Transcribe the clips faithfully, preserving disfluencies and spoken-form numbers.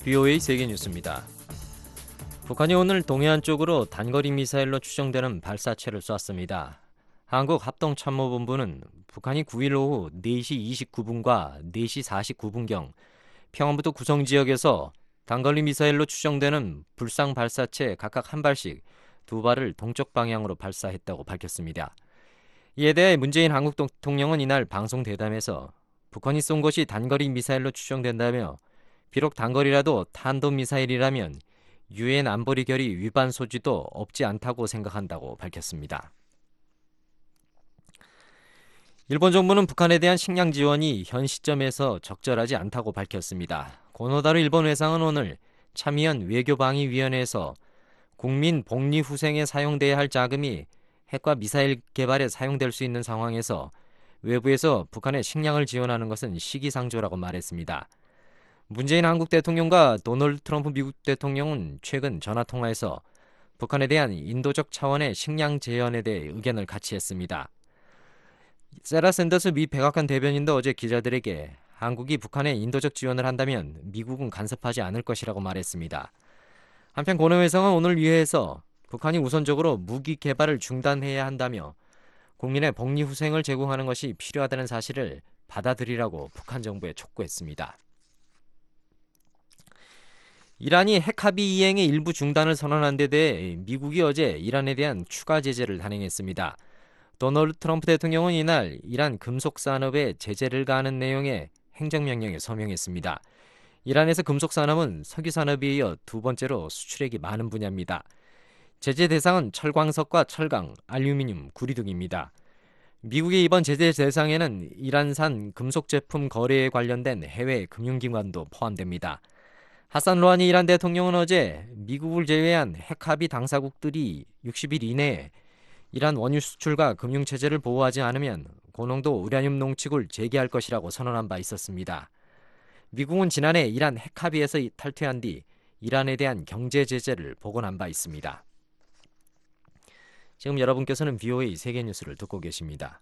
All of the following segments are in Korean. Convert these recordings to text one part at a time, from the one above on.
비오에이 세계뉴스입니다. 북한이 오늘 동해안 쪽으로 단거리 미사일로 추정되는 발사체를 쐈습니다. 한국합동참모본부는 북한이 구일 오후 네 시 이십구 분과 네 시 사십구 분경 평안부도 구성지역에서 단거리 미사일로 추정되는 불상 발사체 각각 한 발씩 두 발을 동쪽 방향으로 발사했다고 밝혔습니다. 이에 대해 문재인 한국 대통령은 이날 방송 대담에서 북한이 쏜 것이 단거리 미사일로 추정된다며 비록 단거리라도 탄도미사일이라면 유엔 안보리 결의 위반 소지도 없지 않다고 생각한다고 밝혔습니다. 일본 정부는 북한에 대한 식량 지원이 현 시점에서 적절하지 않다고 밝혔습니다. 고노다루 일본 외상은 오늘 참의원 외교방위위원회에서 국민 복리후생에 사용돼야 할 자금이 핵과 미사일 개발에 사용될 수 있는 상황에서 외부에서 북한에 식량을 지원하는 것은 시기상조라고 말했습니다. 문재인 한국 대통령과 도널드 트럼프 미국 대통령은 최근 전화통화에서 북한에 대한 인도적 차원의 식량 제한에 대해 의견을 같이 했습니다. 세라 샌더스 미 백악관 대변인도 어제 기자들에게 한국이 북한에 인도적 지원을 한다면 미국은 간섭하지 않을 것이라고 말했습니다. 한편 고노회상은 오늘 위회에서 북한이 우선적으로 무기 개발을 중단해야 한다며 국민의 복리후생을 제공하는 것이 필요하다는 사실을 받아들이라고 북한 정부에 촉구했습니다. 이란이 핵합의 이행의 일부 중단을 선언한 데 대해 미국이 어제 이란에 대한 추가 제재를 단행했습니다. 도널드 트럼프 대통령은 이날 이란 금속산업에 제재를 가하는 내용의 행정명령에 서명했습니다. 이란에서 금속산업은 석유산업에 이어 두 번째로 수출액이 많은 분야입니다. 제재 대상은 철광석과 철강, 알루미늄, 구리 등입니다. 미국의 이번 제재 대상에는 이란산 금속 제품 거래에 관련된 해외 금융기관도 포함됩니다. 하산 로하니 이란 대통령은 어제 미국을 제외한 핵합의 당사국들이 육십 일 이내에 이란 원유 수출과 금융체제를 보호하지 않으면 고농도 우라늄 농축을 재개할 것이라고 선언한 바 있었습니다. 미국은 지난해 이란 핵합의에서 탈퇴한 뒤 이란에 대한 경제 제재를 복원한 바 있습니다. 지금 여러분께서는 비오에이 세계뉴스를 듣고 계십니다.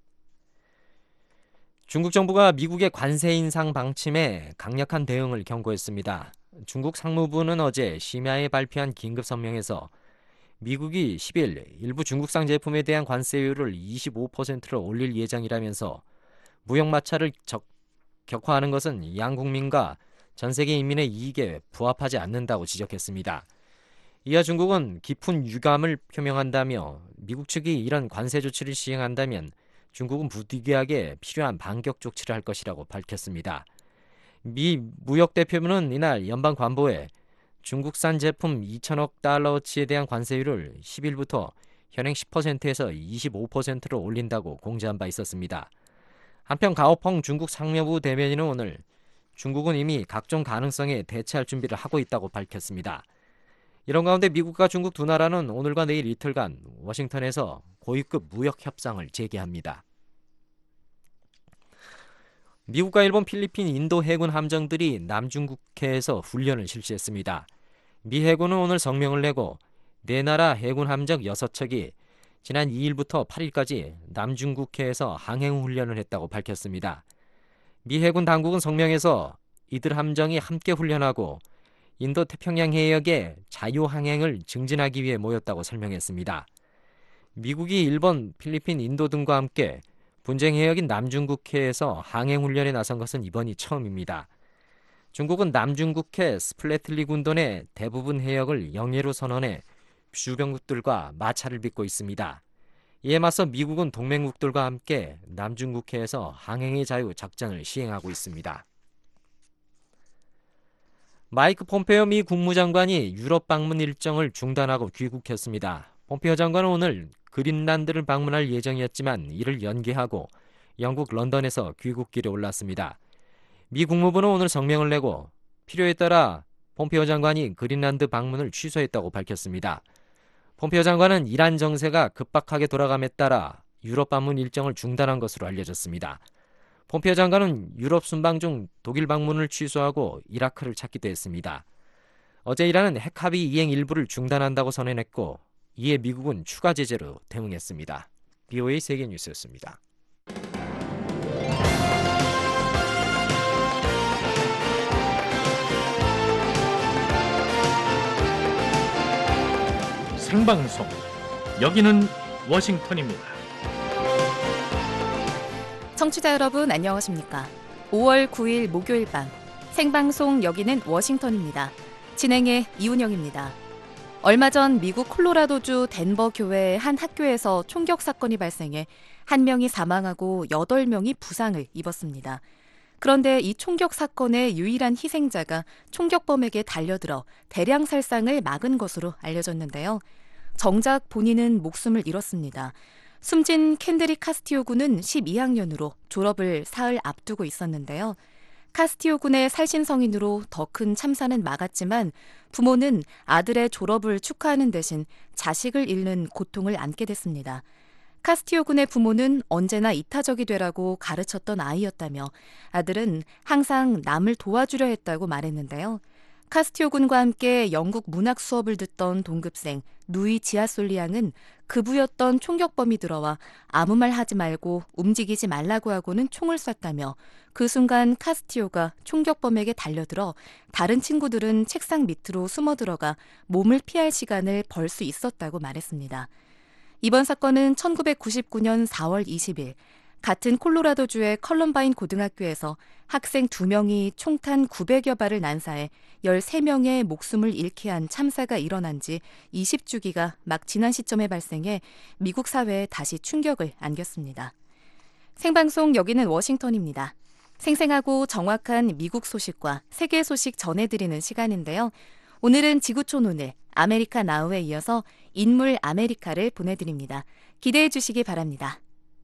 중국 정부가 미국의 관세 인상 방침에 강력한 대응을 경고했습니다. 중국 상무부는 어제 심야에 발표한 긴급 성명에서 미국이 십일 일부 중국산 제품에 대한 관세율을 이십오 퍼센트로 올릴 예정이라면서 무역 마찰을 적, 격화하는 것은 양국민과 전 세계 인민의 이익에 부합하지 않는다고 지적했습니다. 이어 중국은 깊은 유감을 표명한다며 미국 측이 이런 관세 조치를 시행한다면 중국은 부득이하게 필요한 반격 조치를 할 것이라고 밝혔습니다. 미 무역대표부는 이날 연방관보에 중국산 제품 이천억 달러어치에 대한 관세율을 십 일부터 현행 십 퍼센트에서 이십오 퍼센트로 올린다고 공지한 바 있었습니다. 한편 가오펑 중국 상무부 대변인은 오늘 중국은 이미 각종 가능성에 대처할 준비를 하고 있다고 밝혔습니다. 이런 가운데 미국과 중국 두 나라는 오늘과 내일 이틀간 워싱턴에서 고위급 무역 협상을 재개합니다. 미국과 일본, 필리핀, 인도 해군 함정들이 남중국해에서 훈련을 실시했습니다. 미 해군은 오늘 성명을 내고 네 나라 해군 함정 여섯 척이 지난 이 일부터 팔 일까지 남중국해에서 항행 훈련을 했다고 밝혔습니다. 미 해군 당국은 성명에서 이들 함정이 함께 훈련하고 인도 태평양 해역의 자유항행을 증진하기 위해 모였다고 설명했습니다. 미국이 일본, 필리핀, 인도 등과 함께 분쟁 해역인 남중국해에서 항행훈련에 나선 것은 이번이 처음입니다. 중국은 남중국해 스플래틀리 군도의 대부분 해역을 영해로 선언해 주변국들과 마찰을 빚고 있습니다. 이에 맞서 미국은 동맹국들과 함께 남중국해에서 항행의 자유 작전을 시행하고 있습니다. 마이크 폼페오 미 국무장관이 유럽 방문 일정을 중단하고 귀국했습니다. 폼페오 장관은 오늘 그린란드를 방문할 예정이었지만 이를 연기하고 영국 런던에서 귀국길에 올랐습니다. 미 국무부는 오늘 성명을 내고 필요에 따라 폼페오 장관이 그린란드 방문을 취소했다고 밝혔습니다. 폼페오 장관은 이란 정세가 급박하게 돌아감에 따라 유럽 방문 일정을 중단한 것으로 알려졌습니다. 폼페오 장관은 유럽 순방 중 독일 방문을 취소하고 이라크를 찾기도 했습니다. 어제 이란은 핵합의 이행 일부를 중단한다고 선언했고 이에 미국은 추가 제재로 대응했습니다. 비오에이 세계뉴스였습니다. 생방송, 여기는 워싱턴입니다. 청취자 여러분 안녕하십니까? 오월 구일 목요일 밤 생방송 여기는 워싱턴입니다. 진행의 이운영입니다. 얼마 전 미국 콜로라도주 덴버 교회의 한 학교에서 총격 사건이 발생해 한 명이 사망하고 여덟 명이 부상을 입었습니다. 그런데 이 총격 사건의 유일한 희생자가 총격범에게 달려들어 대량 살상을 막은 것으로 알려졌는데요. 정작 본인은 목숨을 잃었습니다. 숨진 켄드릭 카스티오 군은 십이 학년으로 졸업을 사흘 앞두고 있었는데요. 카스티오 군의 살신 성인으로 더 큰 참사는 막았지만 부모는 아들의 졸업을 축하하는 대신 자식을 잃는 고통을 안게 됐습니다. 카스티오 군의 부모는 언제나 이타적이 되라고 가르쳤던 아이였다며 아들은 항상 남을 도와주려 했다고 말했는데요. 카스티오 군과 함께 영국 문학 수업을 듣던 동급생 누이 지아솔리 양은 그부였던 총격범이 들어와 아무 말 하지 말고 움직이지 말라고 하고는 총을 쐈다며 그 순간 카스티오가 총격범에게 달려들어 다른 친구들은 책상 밑으로 숨어 들어가 몸을 피할 시간을 벌 수 있었다고 말했습니다. 이번 사건은 천구백구십구년 사월 이십일 같은 콜로라도주의 컬럼바인 고등학교에서 학생 두 명이 총탄 구백여 발을 난사해 열세 명의 목숨을 잃게 한 참사가 일어난 지 이십 주기가 막 지난 시점에 발생해 미국 사회에 다시 충격을 안겼습니다. 생방송 여기는 워싱턴입니다. 생생하고 정확한 미국 소식과 세계 소식 전해드리는 시간인데요. 오늘은 지구촌 오늘 아메리카 나우에 이어서 인물 아메리카를 보내드립니다. 기대해 주시기 바랍니다.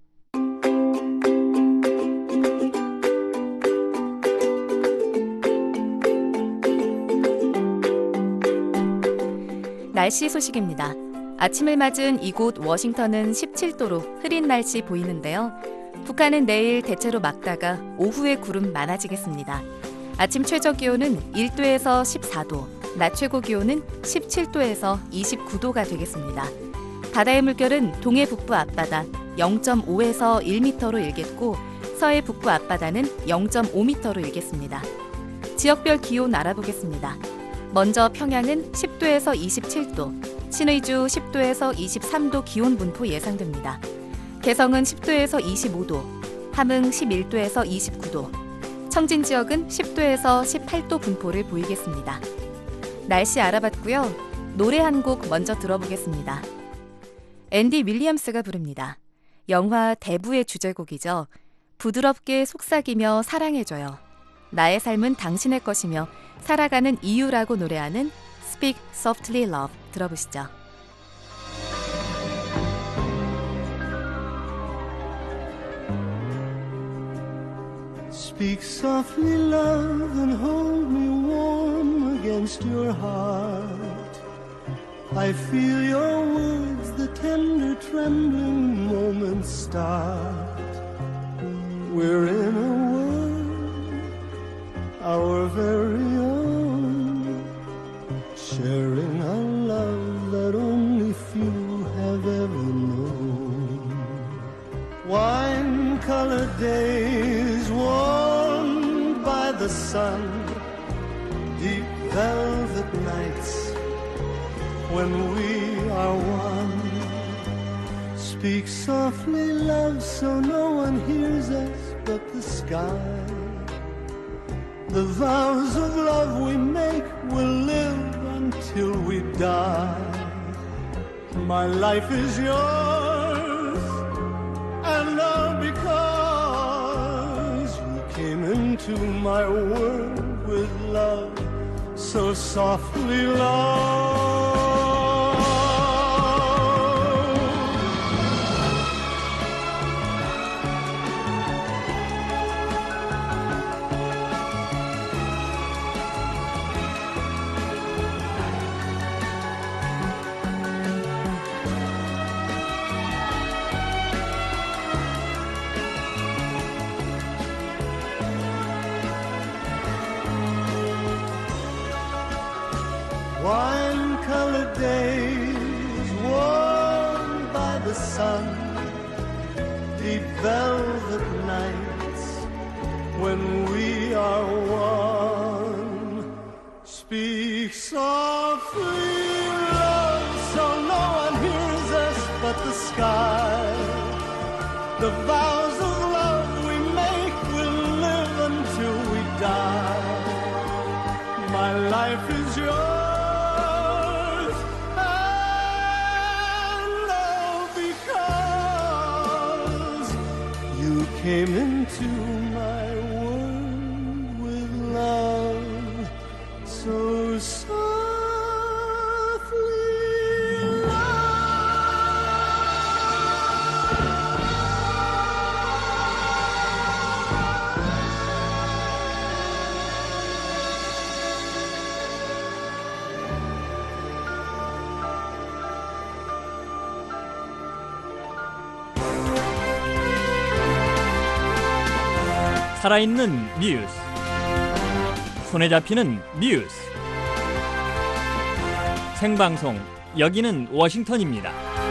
날씨 소식입니다. 아침을 맞은 이곳 워싱턴은 십칠 도로 흐린 날씨 보이는데요. 북한은 내일 대체로 맑다가 오후에 구름 많아지겠습니다. 아침 최저 기온은 일 도에서 십사 도, 낮 최고 기온은 십칠 도에서 이십구 도가 되겠습니다. 바다의 물결은 동해 북부 앞바다 영 점 오에서 일 미터로 일겠고 서해 북부 앞바다는 영 점 오 미터로 일겠습니다. 지역별 기온 알아보겠습니다. 먼저 평양은 십 도에서 이십칠 도, 신의주 십 도에서 이십삼 도 기온 분포 예상됩니다. 개성은 십 도에서 이십오 도, 함흥 십일 도에서 이십구 도, 청진 지역은 십 도에서 십팔 도 분포를 보이겠습니다. 날씨 알아봤고요. 노래 한 곡 먼저 들어보겠습니다. 앤디 윌리엄스가 부릅니다. 영화 대부의 주제곡이죠. 부드럽게 속삭이며 사랑해줘요. 나의 삶은 당신의 것이며 살아가는 이유라고 노래하는 Speak Softly Love 들어보시죠. Speak softly, love, and hold me warm against your heart. I feel your words, the tender trembling moments start. We're in a world, our very own, sharing a love that only few have ever known. Wine-colored days warmed by the sun, deep velvet nights when we are one. Speak softly, love, so no one hears us but the sky. The vows of love we make will live until we die. My life is yours, and all because you came into my world with love, so softly, love. Wine-colored days warmed by the sun, deep velvet nights when we are one. Speak softly, love, so no life is yours, and all because you came into my world with love so softly. 살아있는 뉴스, 손에 잡히는 뉴스, 생방송 여기는 워싱턴입니다.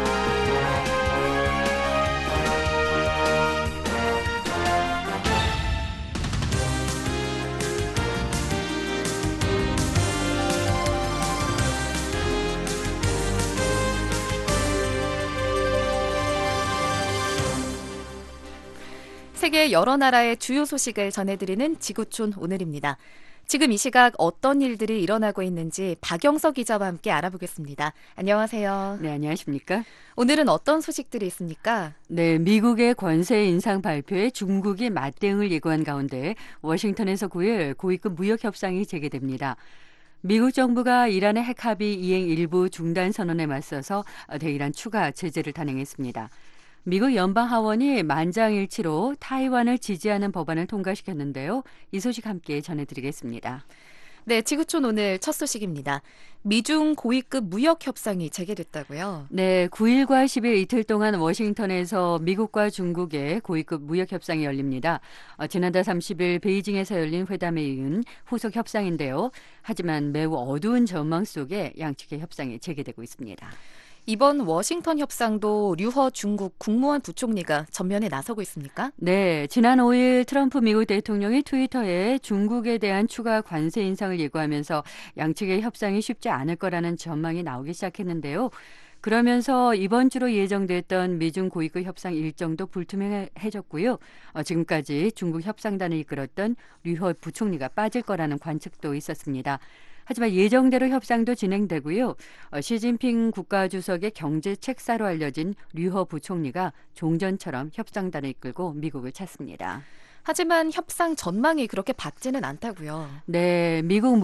세계 여러 나라의 주요 소식을 전해드리는 지구촌 오늘입니다. 지금 이 시각 어떤 일들이 일어나고 있는지 박영석 기자와 함께 알아보겠습니다. 안녕하세요. 네, 안녕하십니까? 오늘은 어떤 소식들이 있습니까? 네, 미국의 관세 인상 발표에 중국이 맞대응을 예고한 가운데 워싱턴에서 구일 고위급 무역 협상이 재개됩니다. 미국 정부가 이란의 핵 합의 이행 일부 중단 선언에 맞서서 대이란 추가 제재를 단행했습니다. 미국 연방하원이 만장일치로 타이완을 지지하는 법안을 통과시켰는데요. 이 소식 함께 전해드리겠습니다. 네, 지구촌 오늘 첫 소식입니다. 미중 고위급 무역 협상이 재개됐다고요? 네, 구일과 십일 이틀 동안 워싱턴에서 미국과 중국의 고위급 무역 협상이 열립니다. 어, 지난달 삼십일 베이징에서 열린 회담에 이은 후속 협상인데요. 하지만 매우 어두운 전망 속에 양측의 협상이 재개되고 있습니다. 이번 워싱턴 협상도 류허 중국 국무원 부총리가 전면에 나서고 있습니까? 네, 지난 오일 트럼프 미국 대통령이 트위터에 중국에 대한 추가 관세 인상을 예고하면서 양측의 협상이 쉽지 않을 거라는 전망이 나오기 시작했는데요. 그러면서 이번 주로 예정됐던 미중 고위급 협상 일정도 불투명해졌고요. 어, 지금까지 중국 협상단을 이끌었던 류허 부총리가 빠질 거라는 관측도 있었습니다. 하지만 예정대로 협상도 진행되고요. 어, 시진핑 국가주석의 경제 책사로 알려진 류허 부총리가 종전처럼 협상단을 이끌고 미국을 찾습니다. 하지만 협상 전망이 그렇게 밝지는 않다고요. 네, 미국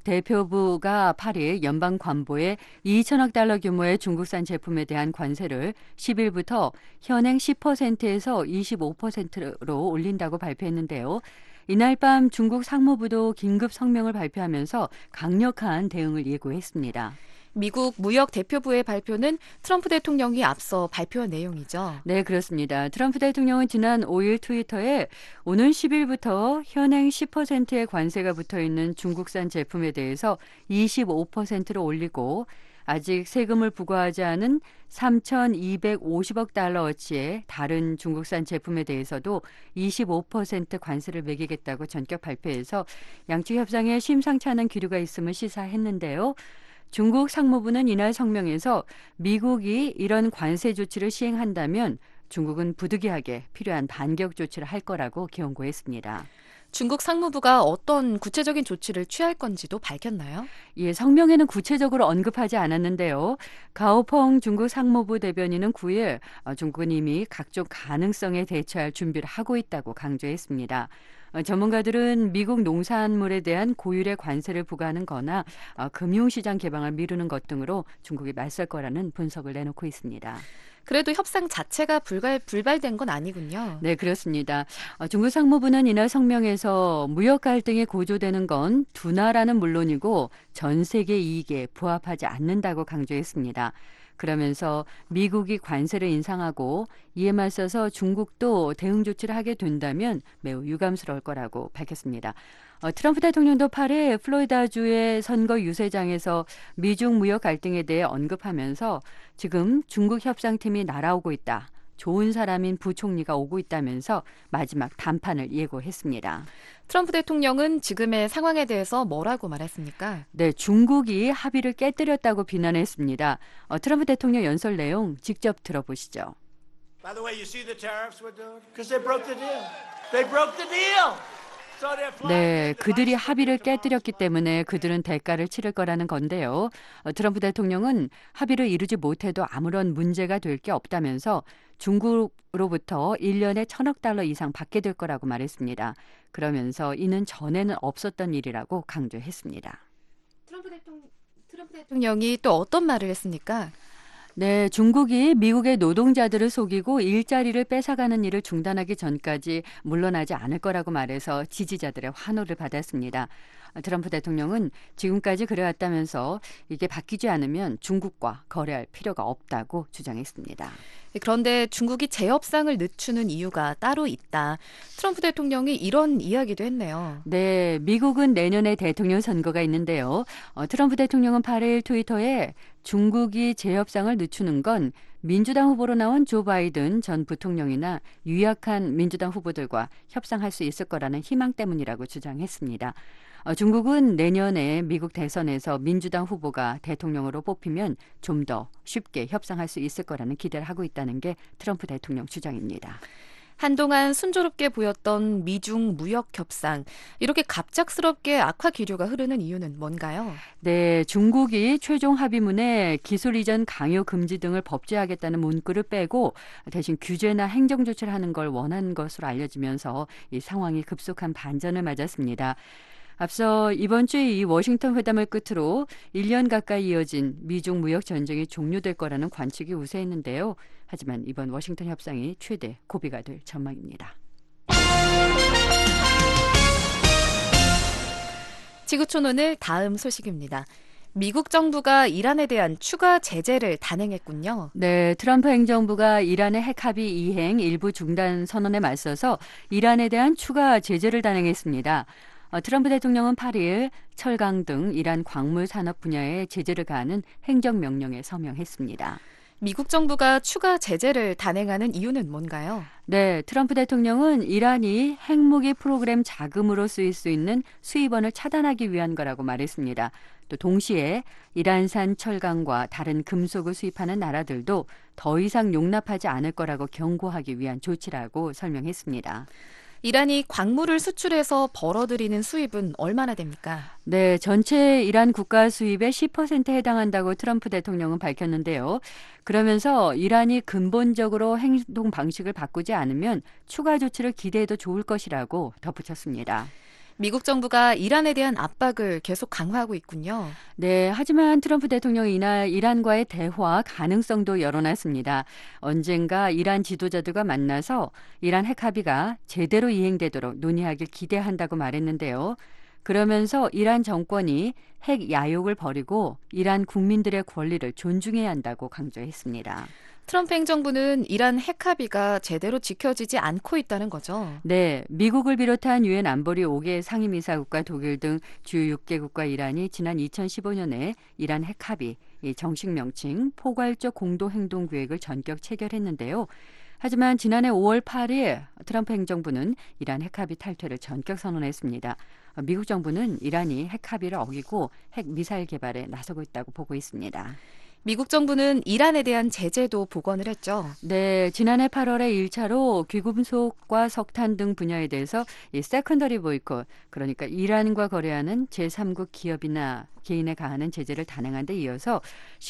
무역대표부가 팔일 연방관보에 이천억 달러 규모의 중국산 제품에 대한 관세를 십일부터 현행 십 퍼센트에서 이십오 퍼센트로 올린다고 발표했는데요. 이날 밤 중국 상무부도 긴급 성명을 발표하면서 강력한 대응을 예고했습니다. 미국 무역 대표부의 발표는 트럼프 대통령이 앞서 발표한 내용이죠. 네, 그렇습니다. 트럼프 대통령은 지난 오일 트위터에 오는 십일부터 현행 십 퍼센트의 관세가 붙어있는 중국산 제품에 대해서 이십오 퍼센트로 올리고 아직 세금을 부과하지 않은 삼천이백오십억 달러어치의 다른 중국산 제품에 대해서도 이십오 퍼센트 관세를 매기겠다고 전격 발표해서 양측 협상에 심상치 않은 기류가 있음을 시사했는데요. 중국 상무부는 이날 성명에서 미국이 이런 관세 조치를 시행한다면 중국은 부득이하게 필요한 반격 조치를 할 거라고 경고했습니다. 중국 상무부가 어떤 구체적인 조치를 취할 건지도 밝혔나요? 예, 성명에는 구체적으로 언급하지 않았는데요. 가오펑 중국 상무부 대변인은 구일 중국은 이미 각종 가능성에 대처할 준비를 하고 있다고 강조했습니다. 전문가들은 미국 농산물에 대한 고율의 관세를 부과하는 거나 금융시장 개방을 미루는 것 등으로 중국이 맞설 거라는 분석을 내놓고 있습니다. 그래도 협상 자체가 불발, 불발된 건 아니군요. 네, 그렇습니다. 중국 상무부는 이날 성명에서 무역 갈등이 고조되는 건 두 나라는 물론이고 전 세계 이익에 부합하지 않는다고 강조했습니다. 그러면서 미국이 관세를 인상하고 이에 맞서서 중국도 대응 조치를 하게 된다면 매우 유감스러울 거라고 밝혔습니다. 어, 트럼프 대통령도 팔일 플로리다주의 선거 유세장에서 미중 무역 갈등에 대해 언급하면서 지금 중국 협상팀이 날아오고 있다. 좋은 사람인 부총리가 오고 있다면서 마지막談判을 예고했습니다. 트럼프 대통령은 지금의 상황에 대해서 뭐라고 말했습니까? 네, 중국이 합의를 깨뜨렸다고 비난했습니다. 어, 트럼프 대통령 연설 내용 직접 들어보시죠. By the way, you see the tariffs we're doing? Because they broke the deal. They broke the deal. 네, 그들이 합의를 깨뜨렸기 때문에 그들은 대가를 치를 거라는 건데요. 어, 트럼프 대통령은 합의를 이루지 못해도 아무런 문제가 될 게 없다면서 중국으로부터 일 년에 천억 달러 이상 받게 될 거라고 말했습니다. 그러면서 이는 전에는 없었던 일이라고 강조했습니다. 트럼프 대통령, 트럼프 대통령이 또 어떤 말을 했습니까? 네, 중국이 미국의 노동자들을 속이고 일자리를 뺏어가는 일을 중단하기 전까지 물러나지 않을 거라고 말해서 지지자들의 환호를 받았습니다. 트럼프 대통령은 지금까지 그래왔다면서 이게 바뀌지 않으면 중국과 거래할 필요가 없다고 주장했습니다. 그런데 중국이 재협상을 늦추는 이유가 따로 있다. 트럼프 대통령이 이런 이야기도 했네요. 네, 미국은 내년에 대통령 선거가 있는데요. 어, 트럼프 대통령은 팔 일 트위터에 중국이 재협상을 늦추는 건 민주당 후보로 나온 조 바이든 전 부통령이나 유약한 민주당 후보들과 협상할 수 있을 거라는 희망 때문이라고 주장했습니다. 어, 중국은 내년에 미국 대선에서 민주당 후보가 대통령으로 뽑히면 좀 더 쉽게 협상할 수 있을 거라는 기대를 하고 있다는 게 트럼프 대통령 주장입니다. 한동안 순조롭게 보였던 미중 무역 협상, 이렇게 갑작스럽게 악화 기류가 흐르는 이유는 뭔가요? 네, 중국이 최종 합의문에 기술 이전 강요 금지 등을 법제하겠다는 문구를 빼고 대신 규제나 행정 조치를 하는 걸 원한 것으로 알려지면서 이 상황이 급속한 반전을 맞았습니다. 앞서 이번 주에 이 워싱턴 회담을 끝으로 일 년 가까이 이어진 미중 무역 전쟁이 종료될 거라는 관측이 우세했는데요. 하지만 이번 워싱턴 협상이 최대 고비가 될 전망입니다. 지구촌 오늘 다음 소식입니다. 미국 정부가 이란에 대한 추가 제재를 단행했군요. 네, 트럼프 행정부가 이란의 핵합의 이행 일부 중단 선언에 맞서서 이란에 대한 추가 제재를 단행했습니다. 어, 트럼프 대통령은 팔 일 철강 등 이란 광물 산업 분야에 제재를 가하는 행정명령에 서명했습니다. 미국 정부가 추가 제재를 단행하는 이유는 뭔가요? 네, 트럼프 대통령은 이란이 핵무기 프로그램 자금으로 쓰일 수 있는 수입원을 차단하기 위한 거라고 말했습니다. 또 동시에 이란산 철강과 다른 금속을 수입하는 나라들도 더 이상 용납하지 않을 거라고 경고하기 위한 조치라고 설명했습니다. 이란이 광물을 수출해서 벌어들이는 수입은 얼마나 됩니까? 네, 전체 이란 국가 수입의 십 퍼센트에 해당한다고 트럼프 대통령은 밝혔는데요. 그러면서 이란이 근본적으로 행동 방식을 바꾸지 않으면 추가 조치를 기대해도 좋을 것이라고 덧붙였습니다. 미국 정부가 이란에 대한 압박을 계속 강화하고 있군요. 네, 하지만 트럼프 대통령이 이날 이란과의 대화 가능성도 열어놨습니다. 언젠가 이란 지도자들과 만나서 이란 핵 합의가 제대로 이행되도록 논의하길 기대한다고 말했는데요. 그러면서 이란 정권이 핵 야욕을 버리고 이란 국민들의 권리를 존중해야 한다고 강조했습니다. 트럼프 행정부는 이란 핵 합의가 제대로 지켜지지 않고 있다는 거죠. 네, 미국을 비롯한 유엔 안보리 오 개 상임이사국과 독일 등 주요 육 개국과 이란이 지난 이천십오 년에 이란 핵 합의, 이 정식 명칭 포괄적 공동행동계획을 전격 체결했는데요. 하지만 지난해 오월 팔 일 트럼프 행정부는 이란 핵 합의 탈퇴를 전격 선언했습니다. 미국 정부는 이란이 핵 합의를 어기고 핵 미사일 개발에 나서고 있다고 보고 있습니다. 미국 정부는 이란에 대한 제재도 복원을 했죠. 네, 지난해 팔월에 일 차로 귀금속과 석탄 등 분야에 대해서 이 세컨더리 보이콧, 그러니까 이란과 거래하는 제삼국 기업이나 개인에 가하는 제재를 단행한 데 이어서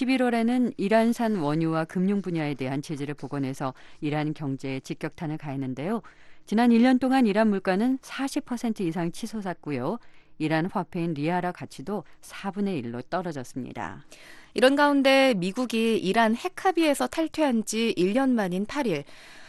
십일월에는 이란산 원유와 금융 분야에 대한 제재를 복원해서 이란 경제에 직격탄을 가했는데요. 지난 일 년 동안 이란 물가는 사십 퍼센트 이상 치솟았고요. 이란 화폐인 리아라 가치도 사분의 일로 떨어졌습니다. 이런 가운데 미국이 이란 핵 합의에서 탈퇴한 지 일 년 만인 팔 일,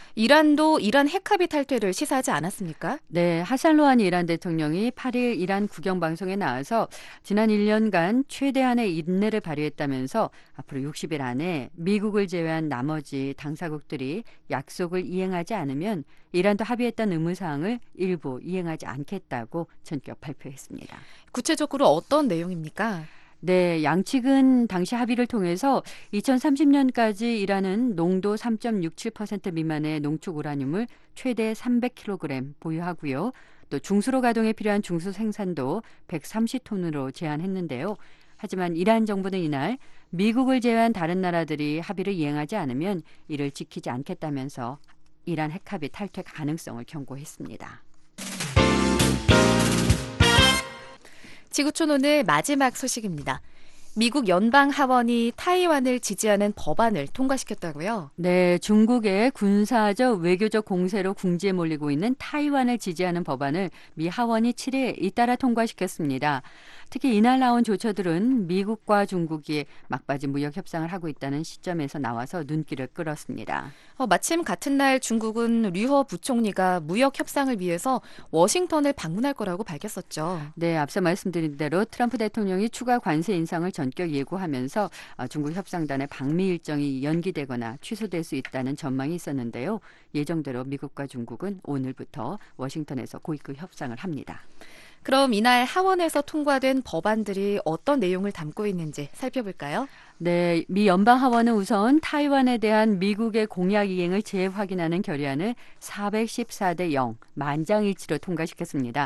이란도 이란 핵 합의 탈퇴를 시사하지 않았습니까? 네, 하산 로하니 이란 대통령이 팔 일 이란 국영방송에 나와서 지난 일 년간 최대한의 인내를 발휘했다면서 앞으로 육십 일 안에 미국을 제외한 나머지 당사국들이 약속을 이행하지 않으면 이란도 합의했던 의무사항을 일부 이행하지 않겠다고 전격 발표했습니다. 구체적으로 어떤 내용입니까? 네, 양측은 당시 합의를 통해서 이천삼십 년까지 이란은 농도 삼 점 육칠 퍼센트 미만의 농축 우라늄을 최대 삼백 킬로그램 보유하고요. 또 중수로 가동에 필요한 중수 생산도 백삼십 톤으로 제한했는데요. 하지만 이란 정부는 이날 미국을 제외한 다른 나라들이 합의를 이행하지 않으면 이를 지키지 않겠다면서 이란 핵합의 탈퇴 가능성을 경고했습니다. 지구촌 오늘 마지막 소식입니다. 미국 연방 하원이 타이완을 지지하는 법안을 통과시켰다고요? 네, 중국의 군사적 외교적 공세로 궁지에 몰리고 있는 타이완을 지지하는 법안을 미 하원이 칠 일 잇따라 통과시켰습니다. 특히 이날 나온 조처들은 미국과 중국이 막바지 무역 협상을 하고 있다는 시점에서 나와서 눈길을 끌었습니다. 어, 마침 같은 날 중국은 류허 부총리가 무역 협상을 위해서 워싱턴을 방문할 거라고 밝혔었죠. 네, 앞서 말씀드린 대로 트럼프 대통령이 추가 관세 인상을 전격 예고하면서 중국 협상단의 방미 일정이 연기되거나 취소될 수 있다는 전망이 있었는데요. 예정대로 미국과 중국은 오늘부터 워싱턴에서 고위급 협상을 합니다. 그럼 이날 하원에서 통과된 법안들이 어떤 내용을 담고 있는지 살펴볼까요? 네, 미 연방하원은 우선 타이완에 대한 미국의 공약 이행을 재확인하는 결의안을 사백십사 대 영 만장일치로 통과시켰습니다.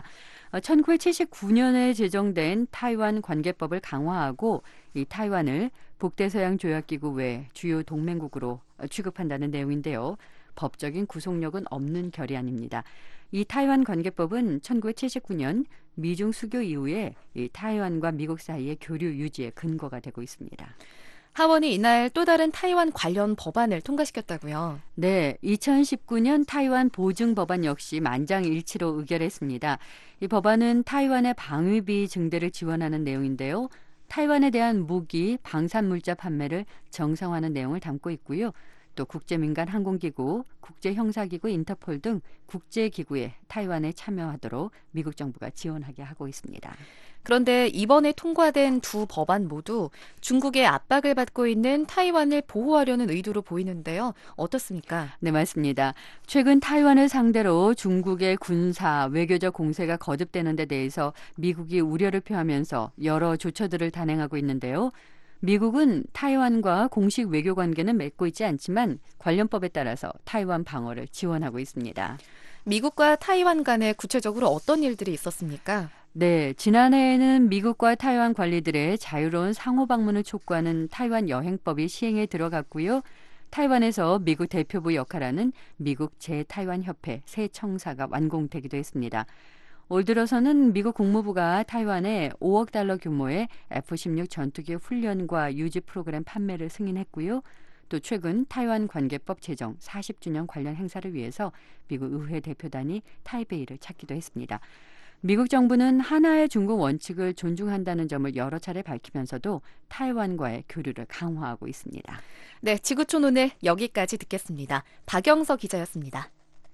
천구백칠십구 년에 제정된 타이완 관계법을 강화하고 이 타이완을 북대서양 조약기구 외 주요 동맹국으로 취급한다는 내용인데요. 법적인 구속력은 없는 결의안입니다. 이 타이완 관계법은 천구백칠십구 년 미중 수교 이후에 이 타이완과 미국 사이의 교류 유지의 근거가 되고 있습니다. 하원이 이날 또 다른 타이완 관련 법안을 통과시켰다고요? 네, 이천십구 년 타이완 보증 법안 역시 만장일치로 의결했습니다. 이 법안은 타이완의 방위비 증대를 지원하는 내용인데요. 타이완에 대한 무기, 방산물자 판매를 정상화하는 내용을 담고 있고요. 또 국제민간 항공기구, 국제형사기구 인터폴 등 국제기구에 타이완에 참여하도록 미국 정부가 지원하게 하고 있습니다. 그런데 이번에 통과된 두 법안 모두 중국의 압박을 받고 있는 타이완을 보호하려는 의도로 보이는데요. 어떻습니까? 네, 맞습니다. 최근 타이완을 상대로 중국의 군사, 외교적 공세가 거듭되는 데 대해서 미국이 우려를 표하면서 여러 조처들을 단행하고 있는데요. 미국은 타이완과 공식 외교 관계는 맺고 있지 않지만 관련법에 따라서 타이완 방어를 지원하고 있습니다. 미국과 타이완 간에 구체적으로 어떤 일들이 있었습니까? 네, 지난해에는 미국과 타이완 관리들의 자유로운 상호 방문을 촉구하는 타이완 여행법이 시행에 들어갔고요. 타이완에서 미국 대표부 역할하는 미국 제-타이완 협회 새 청사가 완공되기도 했습니다. 올 들어서는 미국 국무부가 타이완에 오억 달러 규모의 에프 십육 전투기 훈련과 유지 프로그램 판매를 승인했고요. 또 최근 타이완 관계법 제정 사십 주년 관련 행사를 위해서 미국 의회 대표단이 타이베이를 찾기도 했습니다. 미국 정부는 하나의 중국 원칙을 존중한다는 점을 여러 차례 밝히면서도 타이완과의 교류를 강화하고 있습니다. 네, 지구촌 오늘 여기까지 듣겠습니다. 박영서 기자였습니다.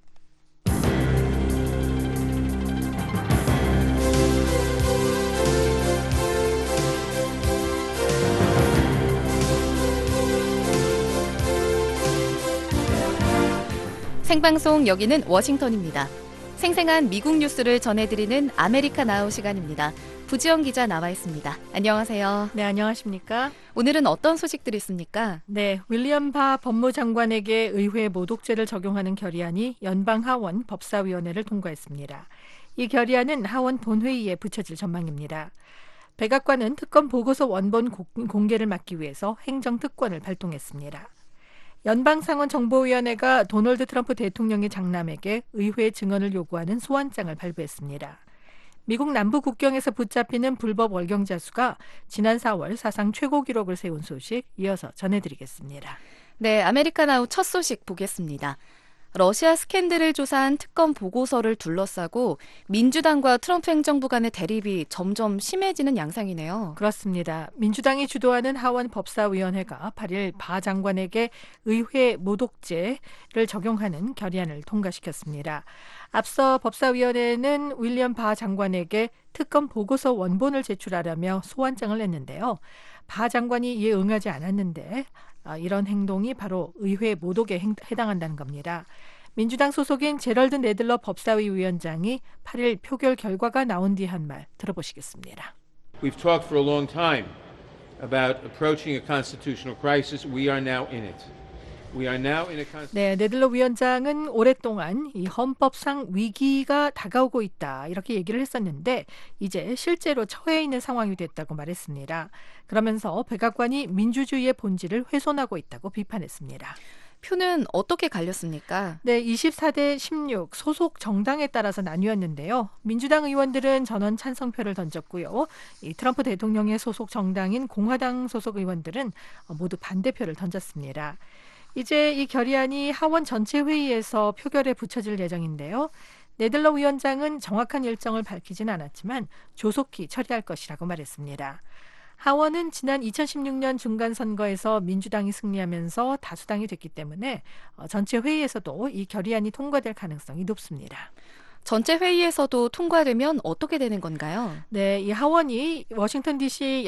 생방송 여기는 워싱턴입니다. 생생한 미국 뉴스를 전해드리는 아메리카 나우 시간입니다. 부지영 기자 나와 있습니다. 안녕하세요. 네, 안녕하십니까? 오늘은 어떤 소식들이 있습니까? 네, 윌리엄 바 법무장관에게 의회 모독죄를 적용하는 결의안이 연방하원 법사위원회를 통과했습니다. 이 결의안은 하원 본회의에 붙여질 전망입니다. 백악관은 특검 보고서 원본 공개를 막기 위해서 행정특권을 발동했습니다. 연방상원정보위원회가 도널드 트럼프 대통령의 장남에게 의회 증언을 요구하는 소환장을 발부했습니다. 미국 남부 국경에서 붙잡히는 불법 월경자 수가 지난 사월 사상 최고 기록을 세운 소식 이어서 전해드리겠습니다. 네, 아메리카나우 첫 소식 보겠습니다. 러시아 스캔들을 조사한 특검 보고서를 둘러싸고 민주당과 트럼프 행정부 간의 대립이 점점 심해지는 양상이네요. 그렇습니다. 민주당이 주도하는 하원 법사위원회가 팔 일 바 장관에게 의회 모독죄를 적용하는 결의안을 통과시켰습니다. 앞서 법사위원회는 윌리엄 바 장관에게 특검 보고서 원본을 제출하라며 소환장을 냈는데요. 바 장관이 이에 응하지 않았는데 이런 행동이 바로 의회 모독에 해당한다는 겁니다. 민주당 소속인 제럴드 네들러 법사위 위원장이 팔 일 표결 결과가 나온 뒤 한 말 들어보시겠습니다. We've talked for a long time about approaching a constitutional crisis. We are now in it. We are now in a constitutional 네, 네들러 위원장은 오랫동안 이 헌법상 위기가 다가오고 있다 이렇게 얘기를 했었는데 이제 실제로 처해 있는 상황이 됐다고 말했습니다. 그러면서 백악관이 민주주의의 본질을 훼손하고 있다고 비판했습니다. 표는 어떻게 갈렸습니까? 네, 이십사 대 십육 소속 정당에 따라서 나뉘었는데요. 민주당 의원들은 전원 찬성표를 던졌고요. 이 트럼프 대통령의 소속 정당인 공화당 소속 의원들은 모두 반대표를 던졌습니다. 이제 이 결의안이 하원 전체 회의에서 표결에 붙여질 예정인데요. 네들러 위원장은 정확한 일정을 밝히진 않았지만 조속히 처리할 것이라고 말했습니다. 하원은 지난 이천십육 년 중간선거에서 민주당이 승리하면서 다수당이 됐기 때문에 전체 회의에서도 이 결의안이 통과될 가능성이 높습니다. 전체 회의에서도 통과되면 어떻게 되는 건가요? 네, 이 하원이 워싱턴 디씨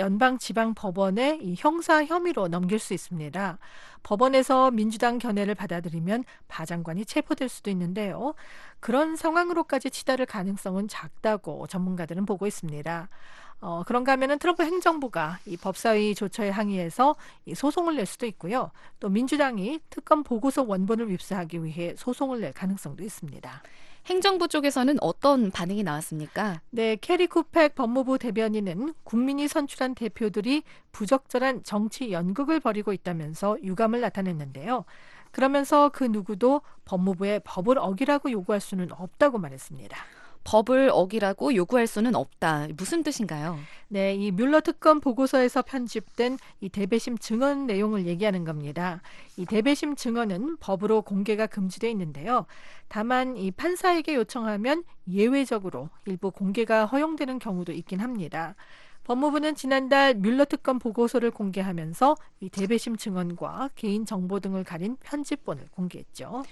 연방지방법원에 이 형사 혐의로 넘길 수 있습니다. 법원에서 민주당 견해를 받아들이면 바 장관이 체포될 수도 있는데요. 그런 상황으로까지 치달을 가능성은 작다고 전문가들은 보고 있습니다. 어, 그런가 하면은 트럼프 행정부가 이 법사위 조처에 항의해서 이 소송을 낼 수도 있고요. 또 민주당이 특검 보고서 원본을 입수하기 위해 소송을 낼 가능성도 있습니다. 행정부 쪽에서는 어떤 반응이 나왔습니까? 네, 캐리 쿠펙 법무부 대변인은 국민이 선출한 대표들이 부적절한 정치 연극을 벌이고 있다면서 유감을 나타냈는데요. 그러면서 그 누구도 법무부에 법을 어기라고 요구할 수는 없다고 말했습니다. 법을 어기라고 요구할 수는 없다. 무슨 뜻인가요? 네, 이 뮬러 특검 보고서에서 편집된 이 대배심 증언 내용을 얘기하는 겁니다. 이 대배심 증언은 법으로 공개가 금지돼 있는데요. 다만 이 판사에게 요청하면 예외적으로 일부 공개가 허용되는 경우도 있긴 합니다. 법무부는 지난달 뮬러 특검 보고서를 공개하면서 이 대배심 증언과 개인 정보 등을 가린 편집본을 공개했죠.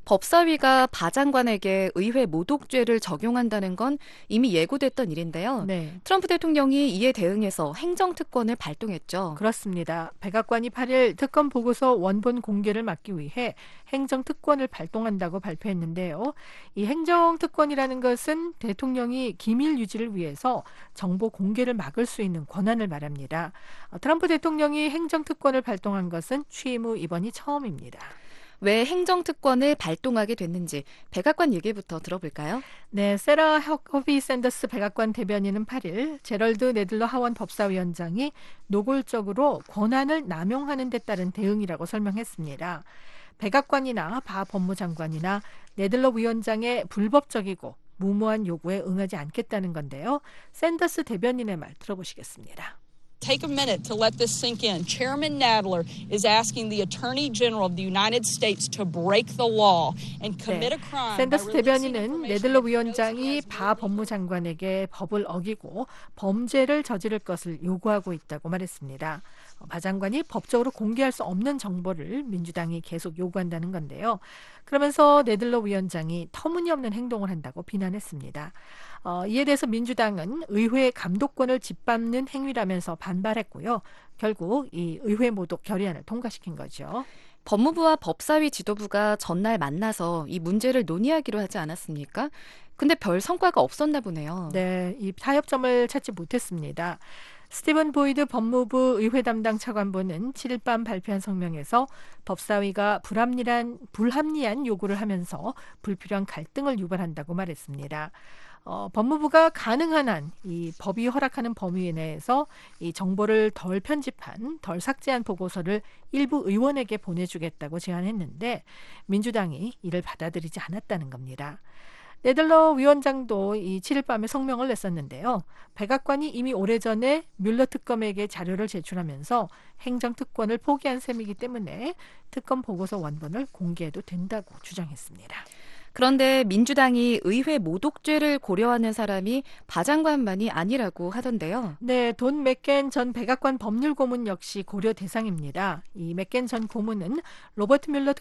법사위가 바 장관에게 의회 모독죄를 적용한다는 건 이미 예고됐던 일인데요. 네. 트럼프 대통령이 이에 대응해서 행정특권을 발동했죠. 그렇습니다. 백악관이 팔 일 특검 보고서 원본 공개를 막기 위해 행정특권을 발동한다고 발표했는데요. 이 행정특권이라는 것은 대통령이 기밀 유지를 위해서 정보 공개를 막을 수 있는 권한을 말합니다. 트럼프 대통령이 행정특권을 발동한 것은 취임 후 이번이 처음입니다. 왜 행정특권을 발동하게 됐는지 백악관 얘기부터 들어볼까요? 네, 세라 허비 샌더스 백악관 대변인은 팔 일 제럴드 네들러 하원 법사위원장이 노골적으로 권한을 남용하는 데 따른 대응이라고 설명했습니다. 백악관이나 바 법무장관이나 네들러 위원장의 불법적이고 무모한 요구에 응하지 않겠다는 건데요. 샌더스 대변인의 말 들어보시겠습니다. Take a minute to let this sink in. Chairman Nadler is asking the Attorney General of the United States to break the law and commit a crime. 샌더스 대변인은 네들러 위원장이 바 법무장관에게 법을 어기고 범죄를 저지를 것을 요구하고 있다고 말했습니다. 바 장관이 법적으로 공개할 수 없는 정보를 민주당이 계속 요구한다는 건데요. 그러면서 네들러 위원장이 터무니없는 행동을 한다고 비난했습니다. 어, 이에 대해서 민주당은 의회 감독권을 짓밟는 행위라면서 반발했고요. 결국 이 의회 모독 결의안을 통과시킨 거죠. 법무부와 법사위 지도부가 전날 만나서 이 문제를 논의하기로 하지 않았습니까? 근데 별 성과가 없었나 보네요. 네, 이 타협점을 찾지 못했습니다. 스티븐 보이드 법무부 의회 담당 차관보는 칠 일 밤 발표한 성명에서 법사위가 불합리한, 불합리한 요구를 하면서 불필요한 갈등을 유발한다고 말했습니다. 어, 법무부가 가능한 한 이 법이 허락하는 범위 내에서 이 정보를 덜 편집한, 덜 삭제한 보고서를 일부 의원에게 보내주겠다고 제안했는데 민주당이 이를 받아들이지 않았다는 겁니다. 네들러 위원장도 이 칠 일 밤에 성명을 냈었는데요. 백악관이 이미 오래전에 뮬러 특검에게 자료를 제출하면서 행정특권을 포기한 셈이기 때문에 특검 보고서 원본을 공개해도 된다고 주장했습니다. 그런데 민주당이 의회 모독죄를 고려하는 사람이 바 장관만이 아니라고 하던데요. 네, 돈 맥켄 전 백악관 법률고문 역시 고려 대상입니다. 이 맥켄 전 고문은 로버트 뮬러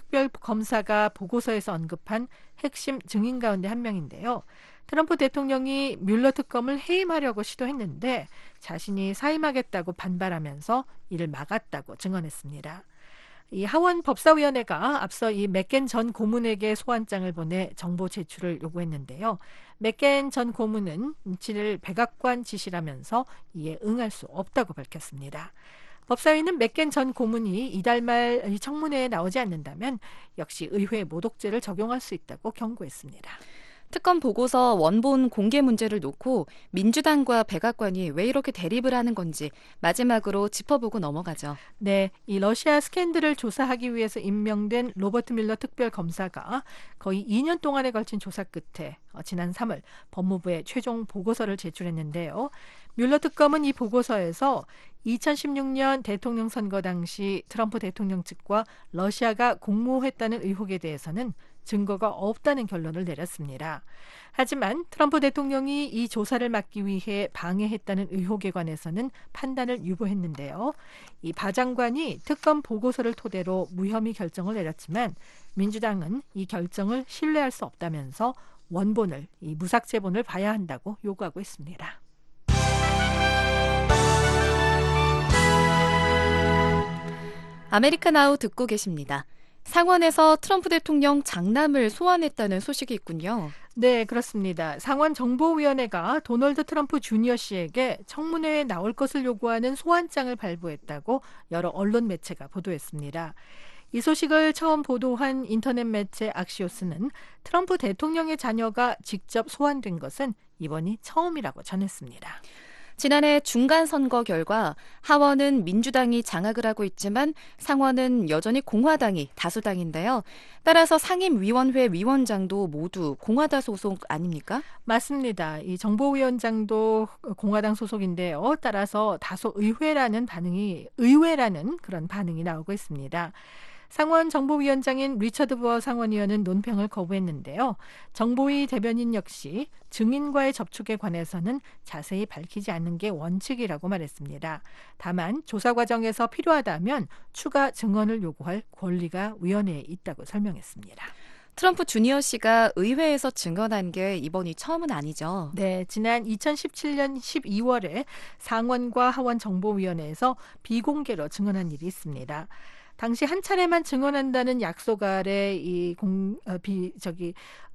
특별검사가 보고서에서 언급한 핵심 증인 가운데 한 명인데요. 트럼프 대통령이 뮬러 특검을 해임하려고 시도했는데 자신이 사임하겠다고 반발하면서 이를 막았다고 증언했습니다. 이 하원 법사위원회가 앞서 이 맥켄 전 고문에게 소환장을 보내 정보 제출을 요구했는데요. 맥켄 전 고문은 칠 일 백악관 지시라면서 이에 응할 수 없다고 밝혔습니다. 법사위는 맥켄 전 고문이 이달 말 청문회에 나오지 않는다면 역시 의회 모독죄를 적용할 수 있다고 경고했습니다. 특검 보고서 원본 공개 문제를 놓고 민주당과 백악관이 왜 이렇게 대립을 하는 건지 마지막으로 짚어보고 넘어가죠. 네, 이 러시아 스캔들을 조사하기 위해서 임명된 로버트 뮬러 특별검사가 거의 이 년 동안에 걸친 조사 끝에 어, 지난 삼월 법무부에 최종 보고서를 제출했는데요. 뮬러 특검은 이 보고서에서 이천십육 년 대통령 선거 당시 트럼프 대통령 측과 러시아가 공모했다는 의혹에 대해서는 증거가 없다는 결론을 내렸습니다. 하지만 트럼프 대통령이 이 조사를 막기 위해 방해했다는 의혹에 관해서는 판단을 유보했는데요. 이 바 장관이 특검 보고서를 토대로 무혐의 결정을 내렸지만 민주당은 이 결정을 신뢰할 수 없다면서 원본을, 이 무삭제본을 봐야 한다고 요구하고 있습니다. 아메리카 나우 듣고 계십니다. 상원에서 트럼프 대통령 장남을 소환했다는 소식이 있군요. 네, 그렇습니다. 상원정보위원회가 도널드 트럼프 주니어 씨에게 청문회에 나올 것을 요구하는 소환장을 발부했다고 여러 언론 매체가 보도했습니다. 이 소식을 처음 보도한 인터넷 매체 악시오스는 트럼프 대통령의 자녀가 직접 소환된 것은 이번이 처음이라고 전했습니다. 지난해 중간 선거 결과 하원은 민주당이 장악을 하고 있지만 상원은 여전히 공화당이 다수당인데요. 따라서 상임위원회 위원장도 모두 공화당 소속 아닙니까? 맞습니다. 이 정보위원장도 공화당 소속인데요. 따라서 다소 의회라는 반응이 의외라는 그런 반응이 나오고 있습니다. 상원 정보위원장인 리처드 부어 상원의원은 논평을 거부했는데요. 정보위 대변인 역시 증인과의 접촉에 관해서는 자세히 밝히지 않는 게 원칙이라고 말했습니다. 다만 조사 과정에서 필요하다면 추가 증언을 요구할 권리가 위원회에 있다고 설명했습니다. 트럼프 주니어 씨가 의회에서 증언한 게 이번이 처음은 아니죠. 네, 지난 이천십칠 년 십이월에 상원과 하원 정보위원회에서 비공개로 증언한 일이 있습니다. 당시 한 차례만 증언한다는 약속 아래 이 공, 어, 비, 저기,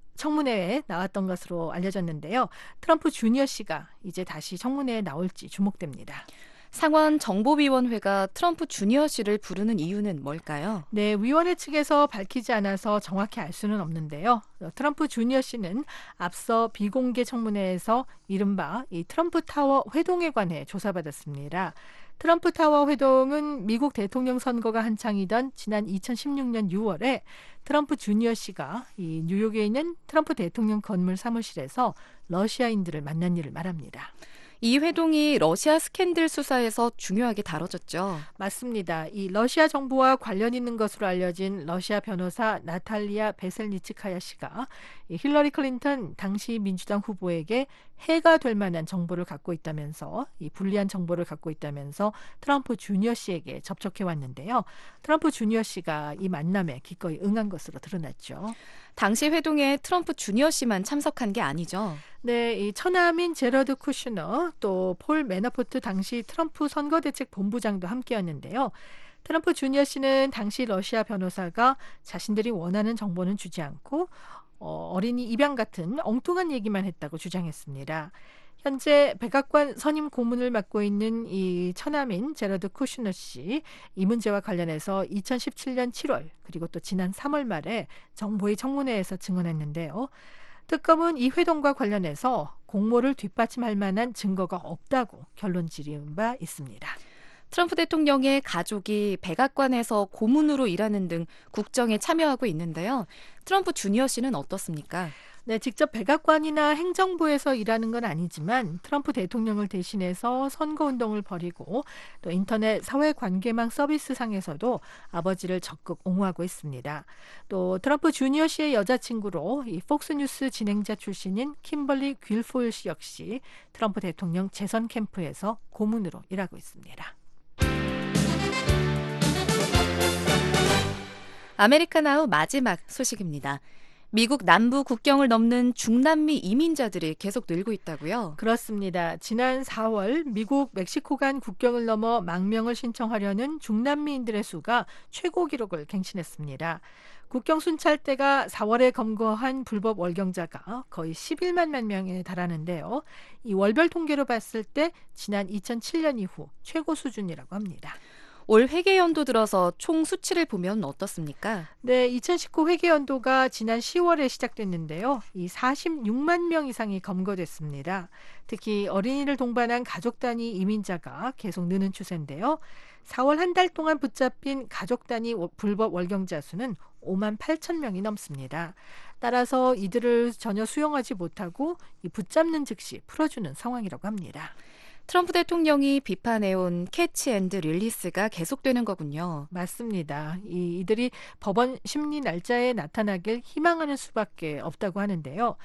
청문회에 나왔던 것으로 알려졌는데요. 트럼프 주니어 씨가 이제 다시 청문회에 나올지 주목됩니다. 상원 정보위원회가 트럼프 주니어 씨를 부르는 이유는 뭘까요? 네, 위원회 측에서 밝히지 않아서 정확히 알 수는 없는데요. 트럼프 주니어 씨는 앞서 비공개 청문회에서 이른바 이 트럼프 타워 회동에 관해 조사받았습니다. 트럼프 타워 회동은 미국 대통령 선거가 한창이던 지난 이천십육 년 유월에 트럼프 주니어 씨가 이 뉴욕에 있는 트럼프 대통령 건물 사무실에서 러시아인들을 만난 일을 말합니다. 이 회동이 러시아 스캔들 수사에서 중요하게 다뤄졌죠. 맞습니다. 이 러시아 정부와 관련 있는 것으로 알려진 러시아 변호사 나탈리아 베셀니츠카야 씨가 이 힐러리 클린턴 당시 민주당 후보에게 해가 될 만한 정보를 갖고 있다면서 이 불리한 정보를 갖고 있다면서 트럼프 주니어 씨에게 접촉해 왔는데요. 트럼프 주니어 씨가 이 만남에 기꺼이 응한 것으로 드러났죠. 당시 회동에 트럼프 주니어 씨만 참석한 게 아니죠. 네, 이 처남인 제러드 쿠슈너 또 폴 매너포트 당시 트럼프 선거대책 본부장도 함께였는데요. 트럼프 주니어 씨는 당시 러시아 변호사가 자신들이 원하는 정보는 주지 않고 어, 어린이 입양 같은 엉뚱한 얘기만 했다고 주장했습니다. 현재 백악관 선임 고문을 맡고 있는 이 처남인 제러드 쿠슈너 씨, 이 문제와 관련해서 이천십칠 년 칠월 그리고 또 지난 삼월 말에 정보위 청문회에서 증언했는데요. 특검은 이 회동과 관련해서 공모를 뒷받침할 만한 증거가 없다고 결론 지은 바 있습니다. 트럼프 대통령의 가족이 백악관에서 고문으로 일하는 등 국정에 참여하고 있는데요. 트럼프 주니어 씨는 어떻습니까? 네, 직접 백악관이나 행정부에서 일하는 건 아니지만 트럼프 대통령을 대신해서 선거운동을 벌이고 또 인터넷 사회관계망 서비스상에서도 아버지를 적극 옹호하고 있습니다. 또 트럼프 주니어 씨의 여자친구로 이 폭스뉴스 진행자 출신인 kimberly guilfoyle 씨 역시 트럼프 대통령 재선 캠프에서 고문으로 일하고 있습니다. 아메리카 나우 마지막 소식입니다. 미국 남부 국경을 넘는 중남미 이민자들이 계속 늘고 있다고요? 그렇습니다. 지난 사월 미국 멕시코 간 국경을 넘어 망명을 신청하려는 중남미인들의 수가 최고 기록을 갱신했습니다. 국경 순찰대가 사월에 검거한 불법 월경자가 거의 십일만 명에 달하는데요. 이 월별 통계로 봤을 때 지난 이천칠 년 이후 최고 수준이라고 합니다. 올 회계연도 들어서 총 수치를 보면 어떻습니까? 네, 이천십구 회계연도가 지난 시월에 시작됐는데요. 이 사십육만 명 이상이 검거됐습니다. 특히 어린이를 동반한 가족 단위 이민자가 계속 느는 추세인데요. 사월 한 달 동안 붙잡힌 가족 단위 불법 월경자 수는 오만 팔천 명이 넘습니다. 따라서 이들을 전혀 수용하지 못하고 이 붙잡는 즉시 풀어주는 상황이라고 합니다. 트럼프 대통령이 비판해온 캐치 앤드 릴리스가 계속되는 거군요. 맞습니다. 이, 이들이 법원 심리 날짜에 나타나길 희망하는 수밖에 없다고 하는데요.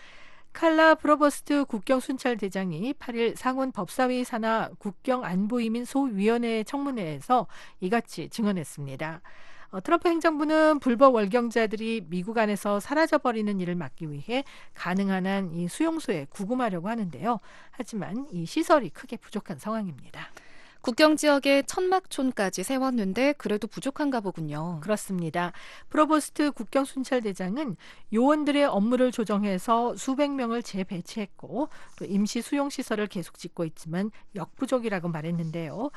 칼라 프로버스트 국경순찰대장이 팔 일 상원 법사위 산하 국경안보이민 소위원회 청문회에서 이같이 증언했습니다. 어, 트럼프 행정부는 불법 월경자들이 미국 안에서 사라져버리는 일을 막기 위해 가능한 한 이 수용소에 구금하려고 하는데요. 하지만 이 시설이 크게 부족한 상황입니다. 국경 지역에 천막촌까지 세웠는데 그래도 부족한가 보군요. 그렇습니다. 프로보스트 국경순찰대장은 요원들의 업무를 조정해서 수백 명을 재배치했고 또 임시 수용시설을 계속 짓고 있지만 역부족이라고 말했는데요.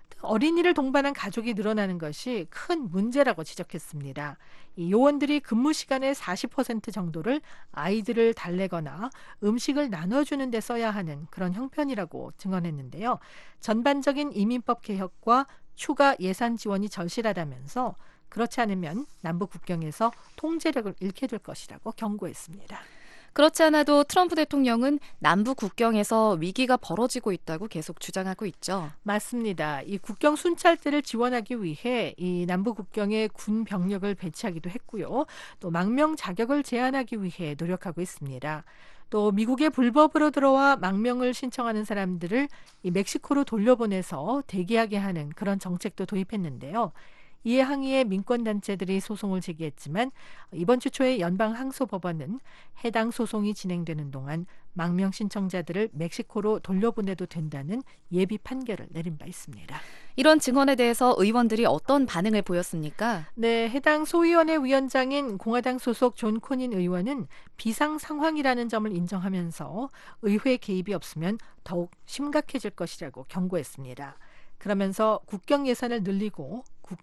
어린이를 동반한 가족이 늘어나는 것이 큰 문제라고 지적했습니다. 이 요원들이 근무 시간의 사십 퍼센트 정도를 아이들을 달래거나 음식을 나눠주는 데 써야 하는 그런 형편이라고 증언했는데요. 전반적인 이민법 개혁과 추가 예산 지원이 절실하다면서 그렇지 않으면 남북 국경에서 통제력을 잃게 될 것이라고 경고했습니다. 그렇지 않아도 트럼프 대통령은 남북 국경에서 위기가 벌어지고 있다고 계속 주장하고 있죠. 맞습니다. 이 국경 순찰대를 지원하기 위해 이 남북 국경에 군 병력을 배치하기도 했고요. 또 망명 자격을 제한하기 위해 노력하고 있습니다. 또 미국에 불법으로 들어와 망명을 신청하는 사람들을 이 멕시코로 돌려보내서 대기하게 하는 그런 정책도 도입했는데요. 이에 항의해 민권단체들이 소송을 제기했지만 이번 주 초에 연방항소법원은 해당 소송이 진행되는 동안 망명 신청자들을 멕시코로 돌려보내도 된다는 예비 판결을 내린 바 있습니다. 이런 증언에 대해서 의원들이 어떤 반응을 보였습니까? 네, 해당 소위원회 위원장인 공화당 소속 존 코닌 의원은 비상 상황이라는 점을 인정하면서 의회 개입이 없으면 더욱 심각해질 것이라고 경고했습니다. 그러면서 국경 예산을 늘리고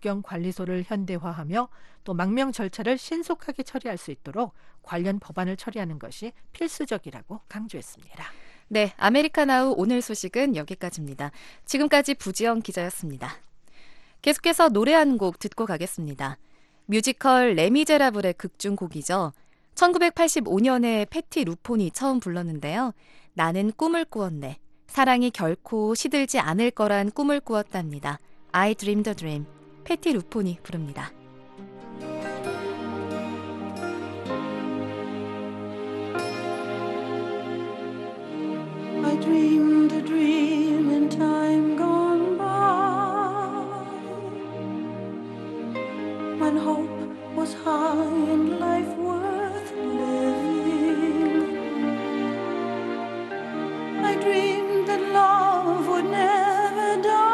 국경관리소를 현대화하며 또 망명 절차를 신속하게 처리할 수 있도록 관련 법안을 처리하는 것이 필수적이라고 강조했습니다. 네, 아메리카나우 오늘 소식은 여기까지입니다. 지금까지 부지영 기자였습니다. 계속해서 노래 한 곡 듣고 가겠습니다. 뮤지컬 레미제라블의 극중곡이죠. 천구백팔십오 년에 패티 루폰이 처음 불렀는데요. 나는 꿈을 꾸었네. 사랑이 결코 시들지 않을 거란 꿈을 꾸었답니다. I dreamed a dream. 패티 루폰이 부릅니다. I dreamed a dream in time gone by, when hope was high and life worth living. I dreamed that love would never die.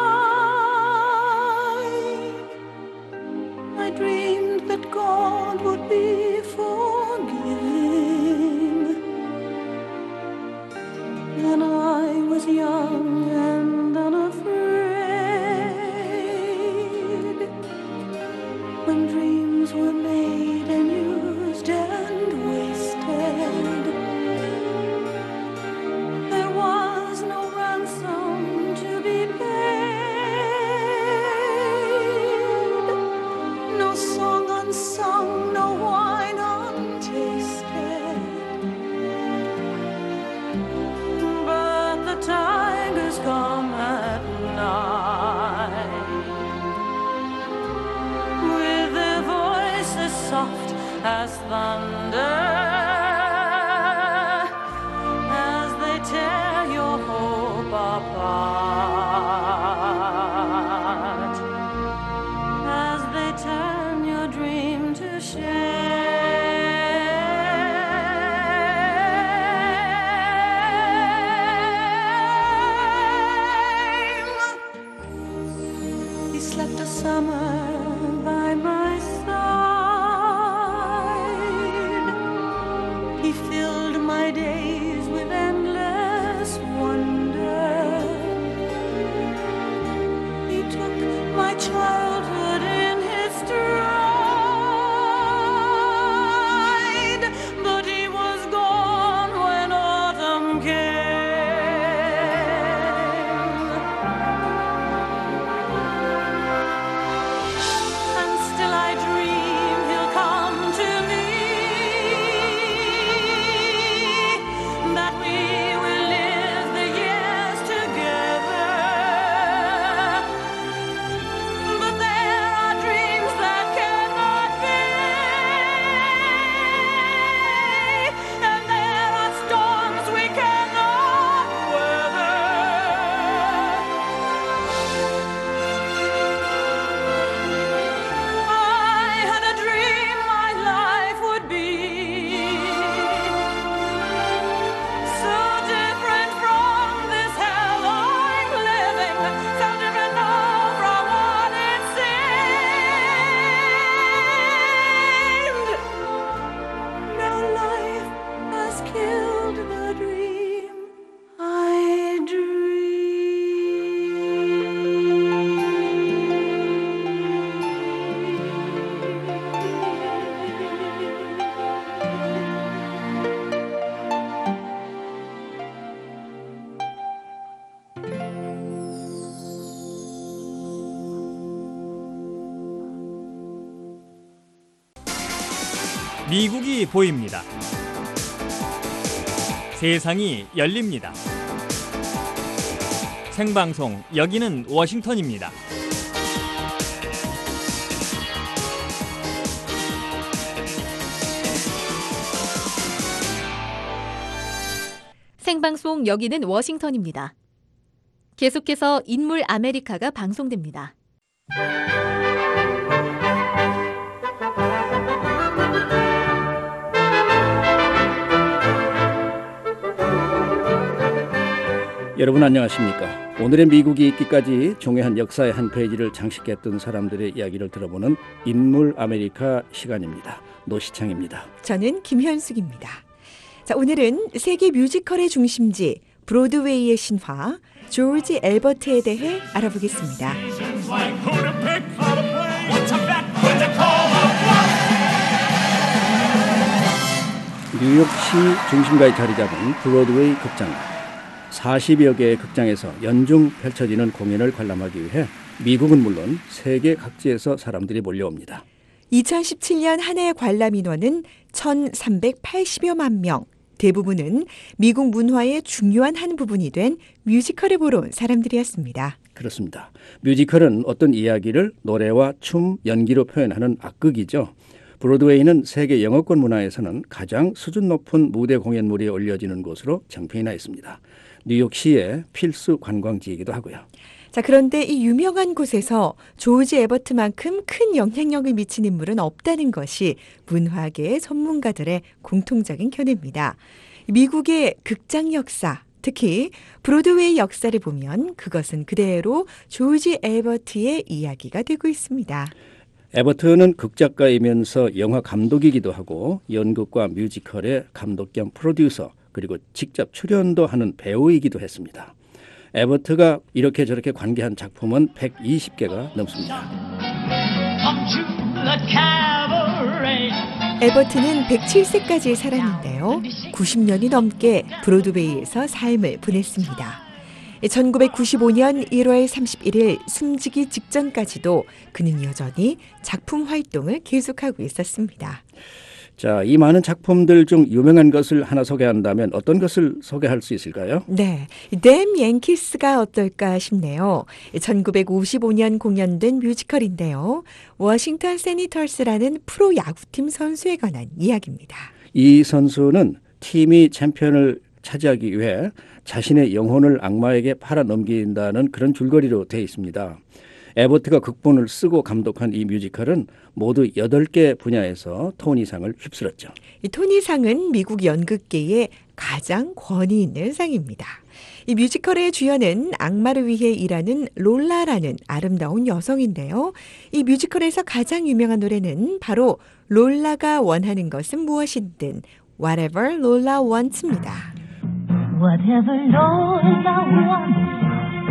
I dreamed that God would be forgiving. Then I was young and unafraid, when dreams were made and used and wasted. There was no ransom to be paid, no song unsung, no wine untasted. But the tigers come at night, with their voices soft as thunder, as they tear your hope apart, as they turn your dream to shame. He slept a summer by my side, 미국이 보입니다. 세상이 열립니다. 생방송 여기는 워싱턴입니다. 생방송 여기는 워싱턴입니다. 계속해서 인물 아메리카가 방송됩니다. 여러분 안녕하십니까? 오늘의 미국이 있기까지 종이한 역사의 한 페이지를 장식했던 사람들의 이야기를 들어보는 인물 아메리카 시간입니다. 노시창입니다. 저는 김현숙입니다. 자, 오늘은 세계 뮤지컬의 중심지 브로드웨이의 신화 조지 엘버트에 대해 알아보겠습니다. 뉴욕시 중심가에 자리 잡은 브로드웨이 극장. 사십여 개의 극장에서 연중 펼쳐지는 공연을 관람하기 위해 미국은 물론 세계 각지에서 사람들이 몰려옵니다. 이천십칠 년 한 해 관람 인원은 천삼백팔십여만 명. 대부분은 미국 문화의 중요한 한 부분이 된 뮤지컬을 보러 온 사람들이었습니다. 그렇습니다. 뮤지컬은 어떤 이야기를 노래와 춤, 연기로 표현하는 악극이죠. 브로드웨이는 세계 영어권 문화에서는 가장 수준 높은 무대 공연물이 올려지는 곳으로 정평이 나 있습니다. 뉴욕시의 필수 관광지이기도 하고요. 자, 그런데 이 유명한 곳에서 조지 에버트만큼 큰 영향력을 미친 인물은 없다는 것이 문화계의 전문가들의 공통적인 견해입니다. 미국의 극장 역사, 특히 브로드웨이 역사를 보면 그것은 그대로 조지 에버트의 이야기가 되고 있습니다. 에버트는 극작가이면서 영화 감독이기도 하고 연극과 뮤지컬의 감독 겸 프로듀서 그리고 직접 출연도 하는 배우이기도 했습니다. 에버트가 이렇게 저렇게 관계한 작품은 백이십 개가 넘습니다. 에버트는 백칠 세까지 살았는데요. 구십 년이 넘게 브로드웨이에서 삶을 보냈습니다. 천구백구십오 년 일월 삼십일일 숨지기 직전까지도 그는 여전히 작품 활동을 계속하고 있었습니다. 자, 이 많은 작품들 중 유명한 것을 하나 소개한다면 어떤 것을 소개할 수 있을까요? 네, 댐 양키스가 어떨까 싶네요. 천구백오십오 년 공연된 뮤지컬인데요. 워싱턴 세니터스라는 프로 야구팀 선수에 관한 이야기입니다. 이 선수는 팀이 챔피언을 차지하기 위해 자신의 영혼을 악마에게 팔아 넘긴다는 그런 줄거리로 되어 있습니다. 에버트가 극본을 쓰고 감독한 이 뮤지컬은 모두 여덟 개 분야에서 토니상을 휩쓸었죠. 이 토니상은 미국 연극계의 가장 권위 있는 상입니다. 이 뮤지컬의 주연은 악마를 위해 일하는 롤라라는 아름다운 여성인데요. 이 뮤지컬에서 가장 유명한 노래는 바로 롤라가 원하는 것은 무엇이든 Whatever Lola Wants입니다. Whatever Lola wants,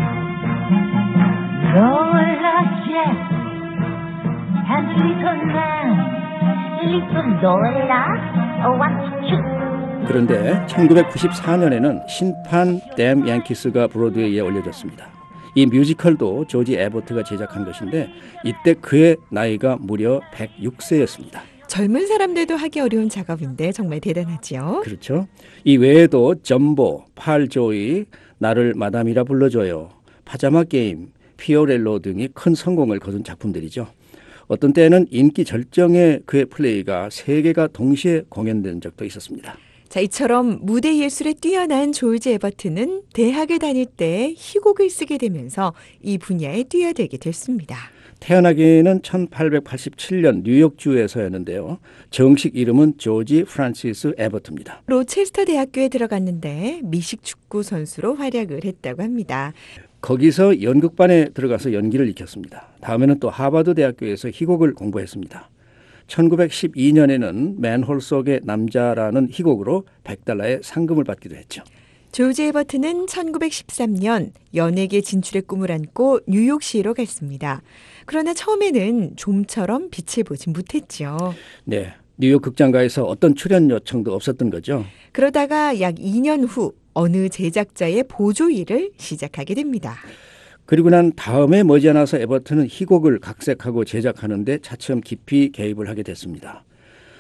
Lola gets, and little man, little Lola wants to. 그런데 천구백구십사 년에는 신판 댐 양키스가 브로드웨이에 올려졌습니다. 이 뮤지컬도 조지 에버트가 제작한 것인데 이때 그의 나이가 무려 백육 세였습니다. 젊은 사람들도 하기 어려운 작업인데 정말 대단하지요. 그렇죠. 이 외에도 점보, 팔조이, 나를 마담이라 불러줘요, 파자마 게임, 피오렐로 등이 큰 성공을 거둔 작품들이죠. 어떤 때는 인기 절정의 그의 플레이가 세 개가 동시에 공연된 적도 있었습니다. 자, 이처럼 무대 예술에 뛰어난 조지 에버트는 대학을 다닐 때 희곡을 쓰게 되면서 이 분야에 뛰어들게 됐습니다. 태어나기는 천팔백팔십칠 년 뉴욕주에서였는데요. 정식 이름은 조지 프란시스 에버트입니다. 로체스터 대학교에 들어갔는데 미식 축구 선수로 활약을 했다고 합니다. 거기서 연극반에 들어가서 연기를 익혔습니다. 다음에는 또 하버드 대학교에서 희곡을 공부했습니다. 천구백십이 년에는 맨홀 속의 남자라는 희곡으로 백 달러의 상금을 받기도 했죠. 조지 에버트는 천구백십삼 년 연예계 진출의 꿈을 안고 뉴욕시로 갔습니다. 그러나 처음에는 좀처럼 빛을 보지 못했죠. 네, 뉴욕 극장가에서 어떤 출연 요청도 없었던 거죠. 그러다가 약 이 년 후 어느 제작자의 보조 일을 시작하게 됩니다. 그리고 난 다음에 머지않아서 에버트는 희곡을 각색하고 제작하는 데 차츰 깊이 개입을 하게 됐습니다.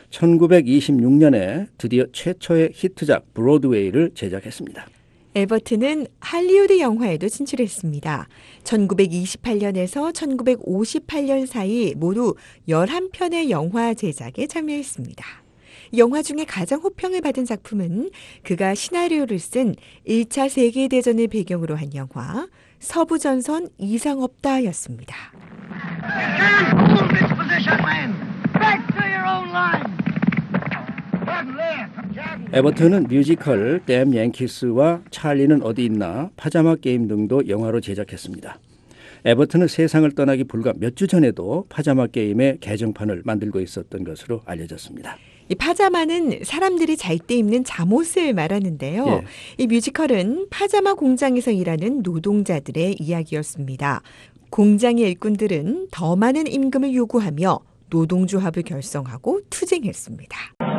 천구백이십육 년에 드디어 최초의 히트작 브로드웨이를 제작했습니다. 에버튼은 할리우드 영화에도 진출했습니다. 천구백이십팔 년에서 천구백오십팔 년 사이 모두 열한 편의 영화 제작에 참여했습니다. 영화 중에 가장 호평을 받은 작품은 그가 시나리오를 쓴 일 차 세계대전을 배경으로 한 영화 서부전선 이상 없다였습니다. 에버튼은 뮤지컬 댐 양키스와 찰리는 어디 있나, 파자마 게임 등도 영화로 제작했습니다. 에버튼은 세상을 떠나기 불과 몇 주 전에도 파자마 게임의 개정판을 만들고 있었던 것으로 알려졌습니다. 이 파자마는 사람들이 잘 때 입는 잠옷을 말하는데요. 예. 이 뮤지컬은 파자마 공장에서 일하는 노동자들의 이야기였습니다. 공장의 일꾼들은 더 많은 임금을 요구하며 노동조합을 결성하고 투쟁했습니다.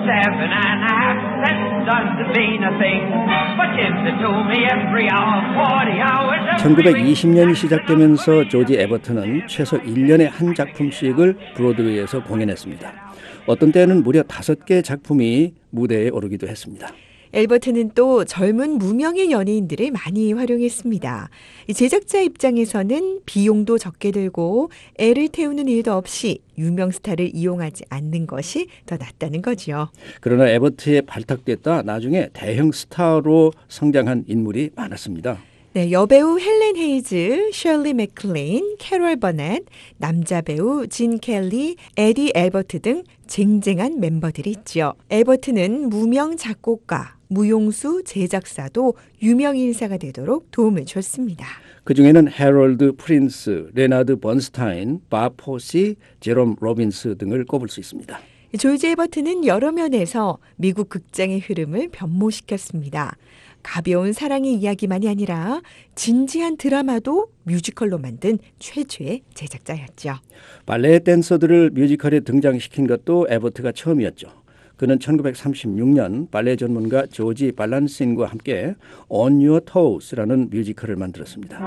천구백이십 년이 시작되면서 조지 에버튼은 최소 일 년에 한 작품씩을 브로드웨이에서 공연했습니다. 어떤 때는 무려 다섯 개의 작품이 무대에 오르기도 했습니다. 에버튼은 또 젊은 무명의 연예인들을 많이 활용했습니다. 이 제작자 입장에서는 비용도 적게 들고 애를 태우는 일도 없이 유명 스타를 이용하지 않는 것이 더 낫다는 거죠. 그러나 에버튼에 발탁됐다 나중에 대형 스타로 성장한 인물이 많았습니다. 네, 여배우 헬렌 헤이즈, 셜리 맥클레인, 캐롤 버넷, 남자 배우 진 켈리, 에디 엘버트 등 쟁쟁한 멤버들이 있죠. 엘버트는 무명 작곡가, 무용수, 제작사도 유명 인사가 되도록 도움을 줬습니다. 그중에는 해럴드 프린스, 레나드 번스타인, 밥 포시, 제롬 로빈스 등을 꼽을 수 있습니다. 조지 에버튼은 여러 면에서 미국 극장의 흐름을 변모시켰습니다. 가벼운 사랑의 이야기만이 아니라 진지한 드라마도 뮤지컬로 만든 최초의 제작자였죠. 발레 댄서들을 뮤지컬에 등장시킨 것도 에버트가 처음이었죠. 그는 천구백삼십육 년 발레 전문가 조지 발란신과 함께 On Your Toes라는 뮤지컬을 만들었습니다.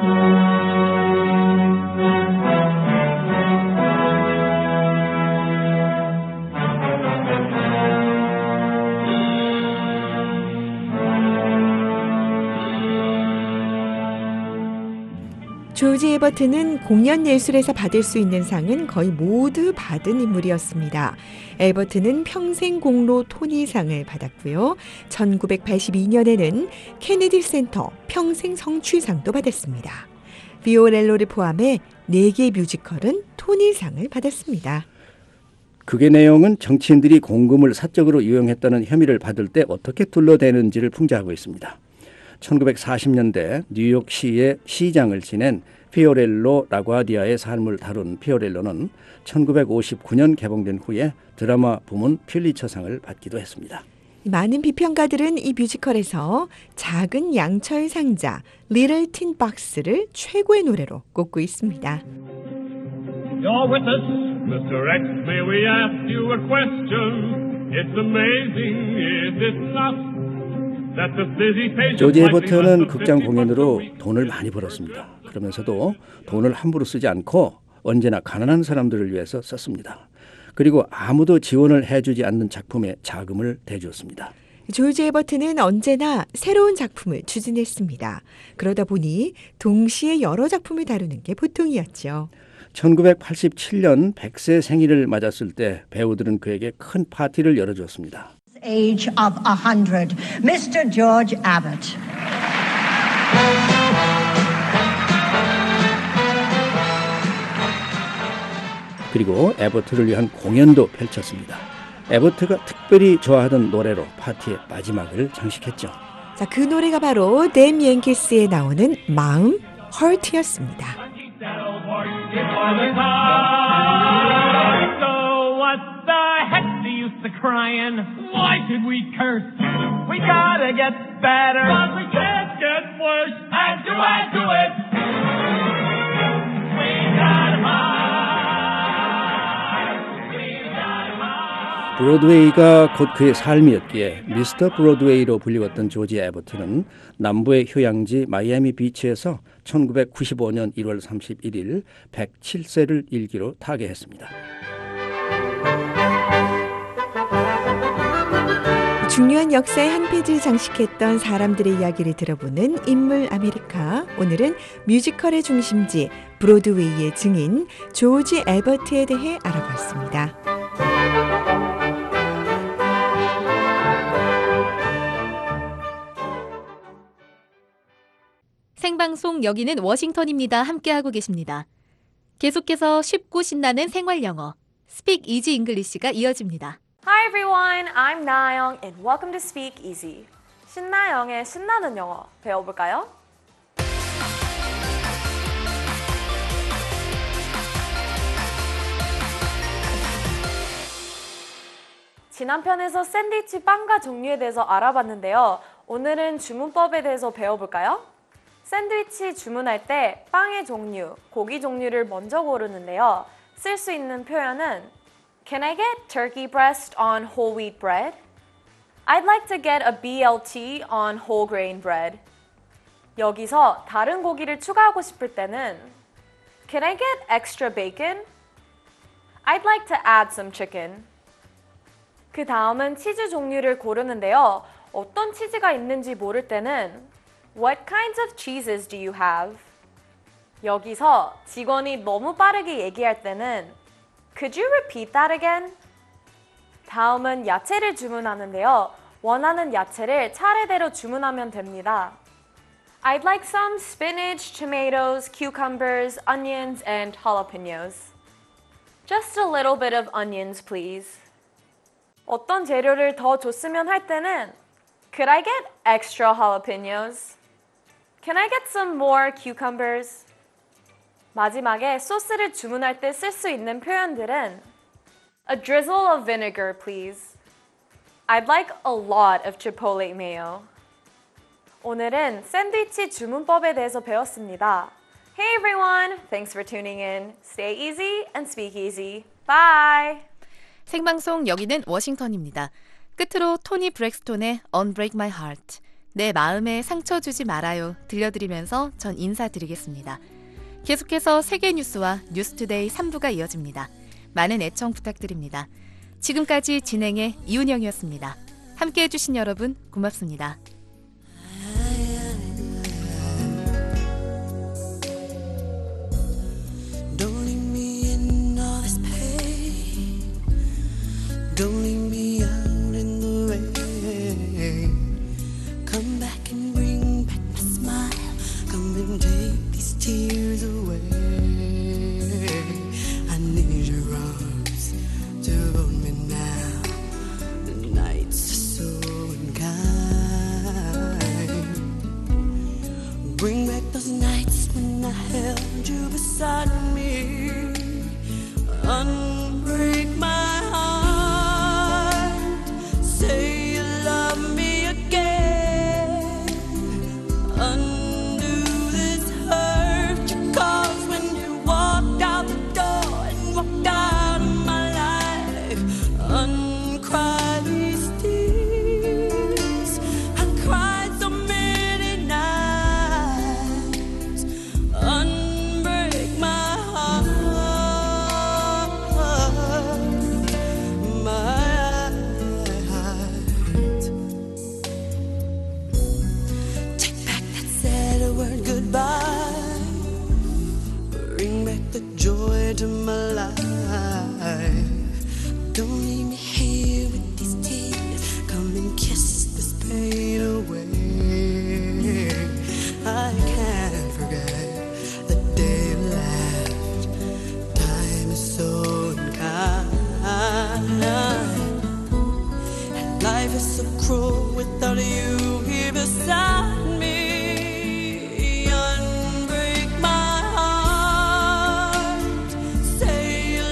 조지 에버튼은 공연 예술에서 받을 수 있는 상은 거의 모두 받은 인물이었습니다. 에버튼은 평생 공로 토니상을 받았고요. 천구백팔십이 년에는 케네디 센터 평생 성취상도 받았습니다. 비오렐로를 포함해 네 개의 뮤지컬은 토니상을 받았습니다. 그게 내용은 정치인들이 공금을 사적으로 이용했다는 혐의를 받을 때 어떻게 둘러대는지를 풍자하고 있습니다. 천구백사십 년대 뉴욕시의 시장을 지낸 피오렐로 라과디아의 삶을 다룬 피오렐로는 천구백오십구 년 개봉된 후에 드라마 부문 퓰리처상을 받기도 했습니다. 많은 비평가들은 이 뮤지컬에서 작은 양철 상자, Little Tin Box를 최고의 노래로 꼽고 있습니다. You're with us, 미스터 X, may we ask you a question? It's amazing, is it not? 조지 에버튼은 극장 공연으로 돈을 많이 벌었습니다. 그러면서도 돈을 함부로 쓰지 않고 언제나 가난한 사람들을 위해서 썼습니다. 그리고 아무도 지원을 해주지 않는 작품에 자금을 대주었습니다. 조지 에버튼은 언제나 새로운 작품을 추진했습니다. 그러다 보니 동시에 여러 작품을 다루는 게 보통이었죠. 천구백팔십칠 년 백 세 생일을 맞았을 때 배우들은 그에게 큰 파티를 열어줬습니다. Age of a hundred, 미스터 George Abbott. 그리고 에버트를 위한 공연도 펼쳤습니다. 에버트가 특별히 좋아하던 노래로 파티의 마지막을 장식했죠. 자, 그 노래가 바로 댐 양키스에 나오는 마음, Hurt였습니다. Crying, why should we curse? We gotta get better, but we can't get worse. Add to add to it. We got high. We got high. 브로드웨이가 곧 그의 삶이었기에 미스터 브로드웨이로 불리웠던 조지 에버튼은 남부의 휴양지 마이애미 비치에서 천구백구십오 년 일월 삼십일일 백칠 세를 일기로 타계했습니다. 중요한 역사의 한 페이지를 장식했던 사람들의 이야기를 들어보는 인물 아메리카. 오늘은 뮤지컬의 중심지 브로드웨이의 증인 조지 엘버트에 대해 알아봤습니다. 생방송 여기는 워싱턴입니다. 함께하고 계십니다. 계속해서 쉽고 신나는 생활 영어 Speak Easy English가 이어집니다. Hi everyone, I'm Nayoung and welcome to Speak Easy. 신나영의 신나는 영어 배워볼까요? 지난 편에서 샌드위치 빵과 종류에 대해서 알아봤는데요. 오늘은 주문법에 대해서 배워볼까요? 샌드위치 주문할 때 빵의 종류, 고기 종류를 먼저 고르는데요. 쓸 수 있는 표현은 Can I get turkey breast on whole wheat bread? I'd like to get a B L T on whole grain bread. 여기서 다른 고기를 추가하고 싶을 때는 Can I get extra bacon? I'd like to add some chicken. 그 다음은 치즈 종류를 고르는데요. 어떤 치즈가 있는지 모를 때는 What kinds of cheeses do you have? 여기서 직원이 너무 빠르게 얘기할 때는 Could you repeat that again? 다음은 야채를 주문하는데요. 원하는 야채를 차례대로 주문하면 됩니다. I'd like some spinach, tomatoes, cucumbers, onions, and jalapenos. Just a little bit of onions, please. 어떤 재료를 더 줬으면 할 때는 Could I get extra jalapenos? Can I get some more cucumbers? 마지막에 소스를 주문할 때 쓸 수 있는 표현들은 A drizzle of vinegar, please. I'd like a lot of chipotle mayo. 오늘은 샌드위치 주문법에 대해서 배웠습니다. Hey everyone, thanks for tuning in. Stay easy and speak easy. Bye! 생방송 여기는 워싱턴입니다. 끝으로 토니 브렉스톤의 Unbreak My Heart, 내 마음에 상처 주지 말아요 들려드리면서 전 인사드리겠습니다. 계속해서 세계 뉴스와 뉴스투데이 삼 부가 이어집니다. 많은 애청 부탁드립니다. 지금까지 진행의 이은영이었습니다. 함께해 주신 여러분 고맙습니다. Don't leave me in all this pain. Don't leave me out in the rain. Come back and bring back my smile. Come and take these tears away. I need your arms to hold me now. The nights are so unkind. Bring back those nights when I held you beside me. Unbreak my heart. Say you love me again. Undo this hurt you caused when you walked out the door and walked out of my life. Uncry these tears. I cried so many nights. Unbreak my heart. My heart. Take back that sad word goodbye. Bring back the joy to my life. Don't leave me here with these tears. Come and kiss this pain away. I can't forget the day you left. Time is so unkind. And life is so cruel without you here beside me. Unbreak my heart. Say you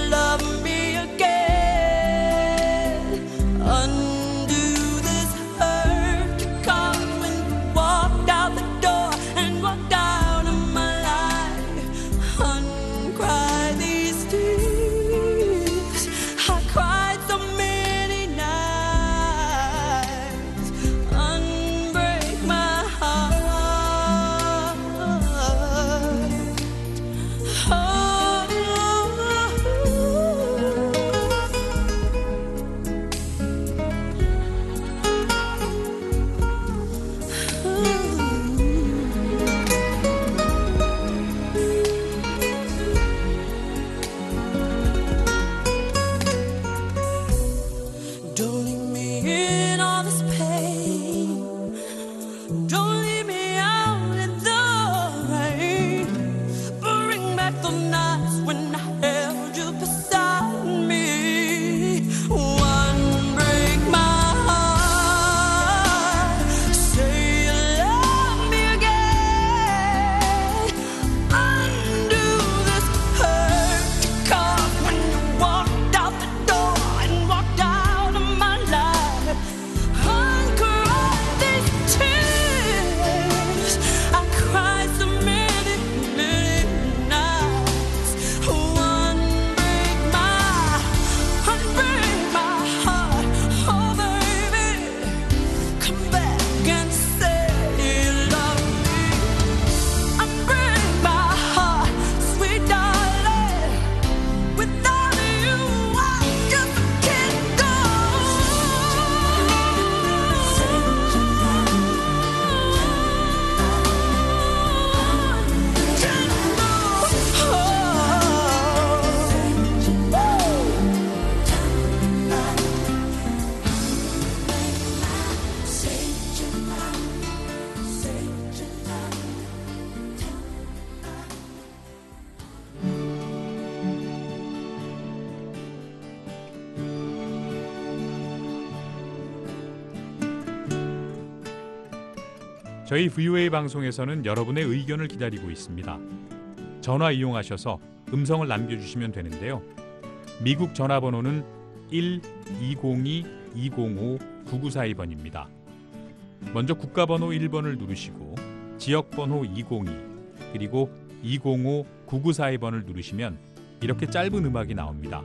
저희 브이오에이 방송에서는 여러분의 의견을 기다리고 있습니다. 전화 이용하셔서 음성을 남겨주시면 되는데요. 미국 전화번호는 일 이공이 이공오 구구사이 번입니다. 먼저 국가번호 일 번을 누르시고 지역번호 이공이 그리고 이공오 구구사이 번을 누르시면 이렇게 짧은 음악이 나옵니다.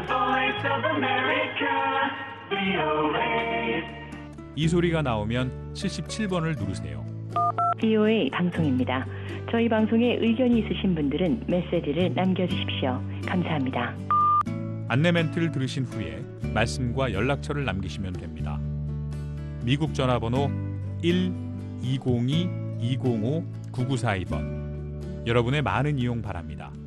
이 소리가 나오면 칠십칠 번을 누르세요. 브이오에이 방송입니다. 저희 방송에 의견이 있으신 분들은 메시지를 남겨주십시오. 감사합니다. 안내 멘트를 들으신 후에 말씀과 연락처를 남기시면 됩니다. 미국 전화번호 일 이공이 이공오 구구사이 번. 여러분의 많은 이용 바랍니다.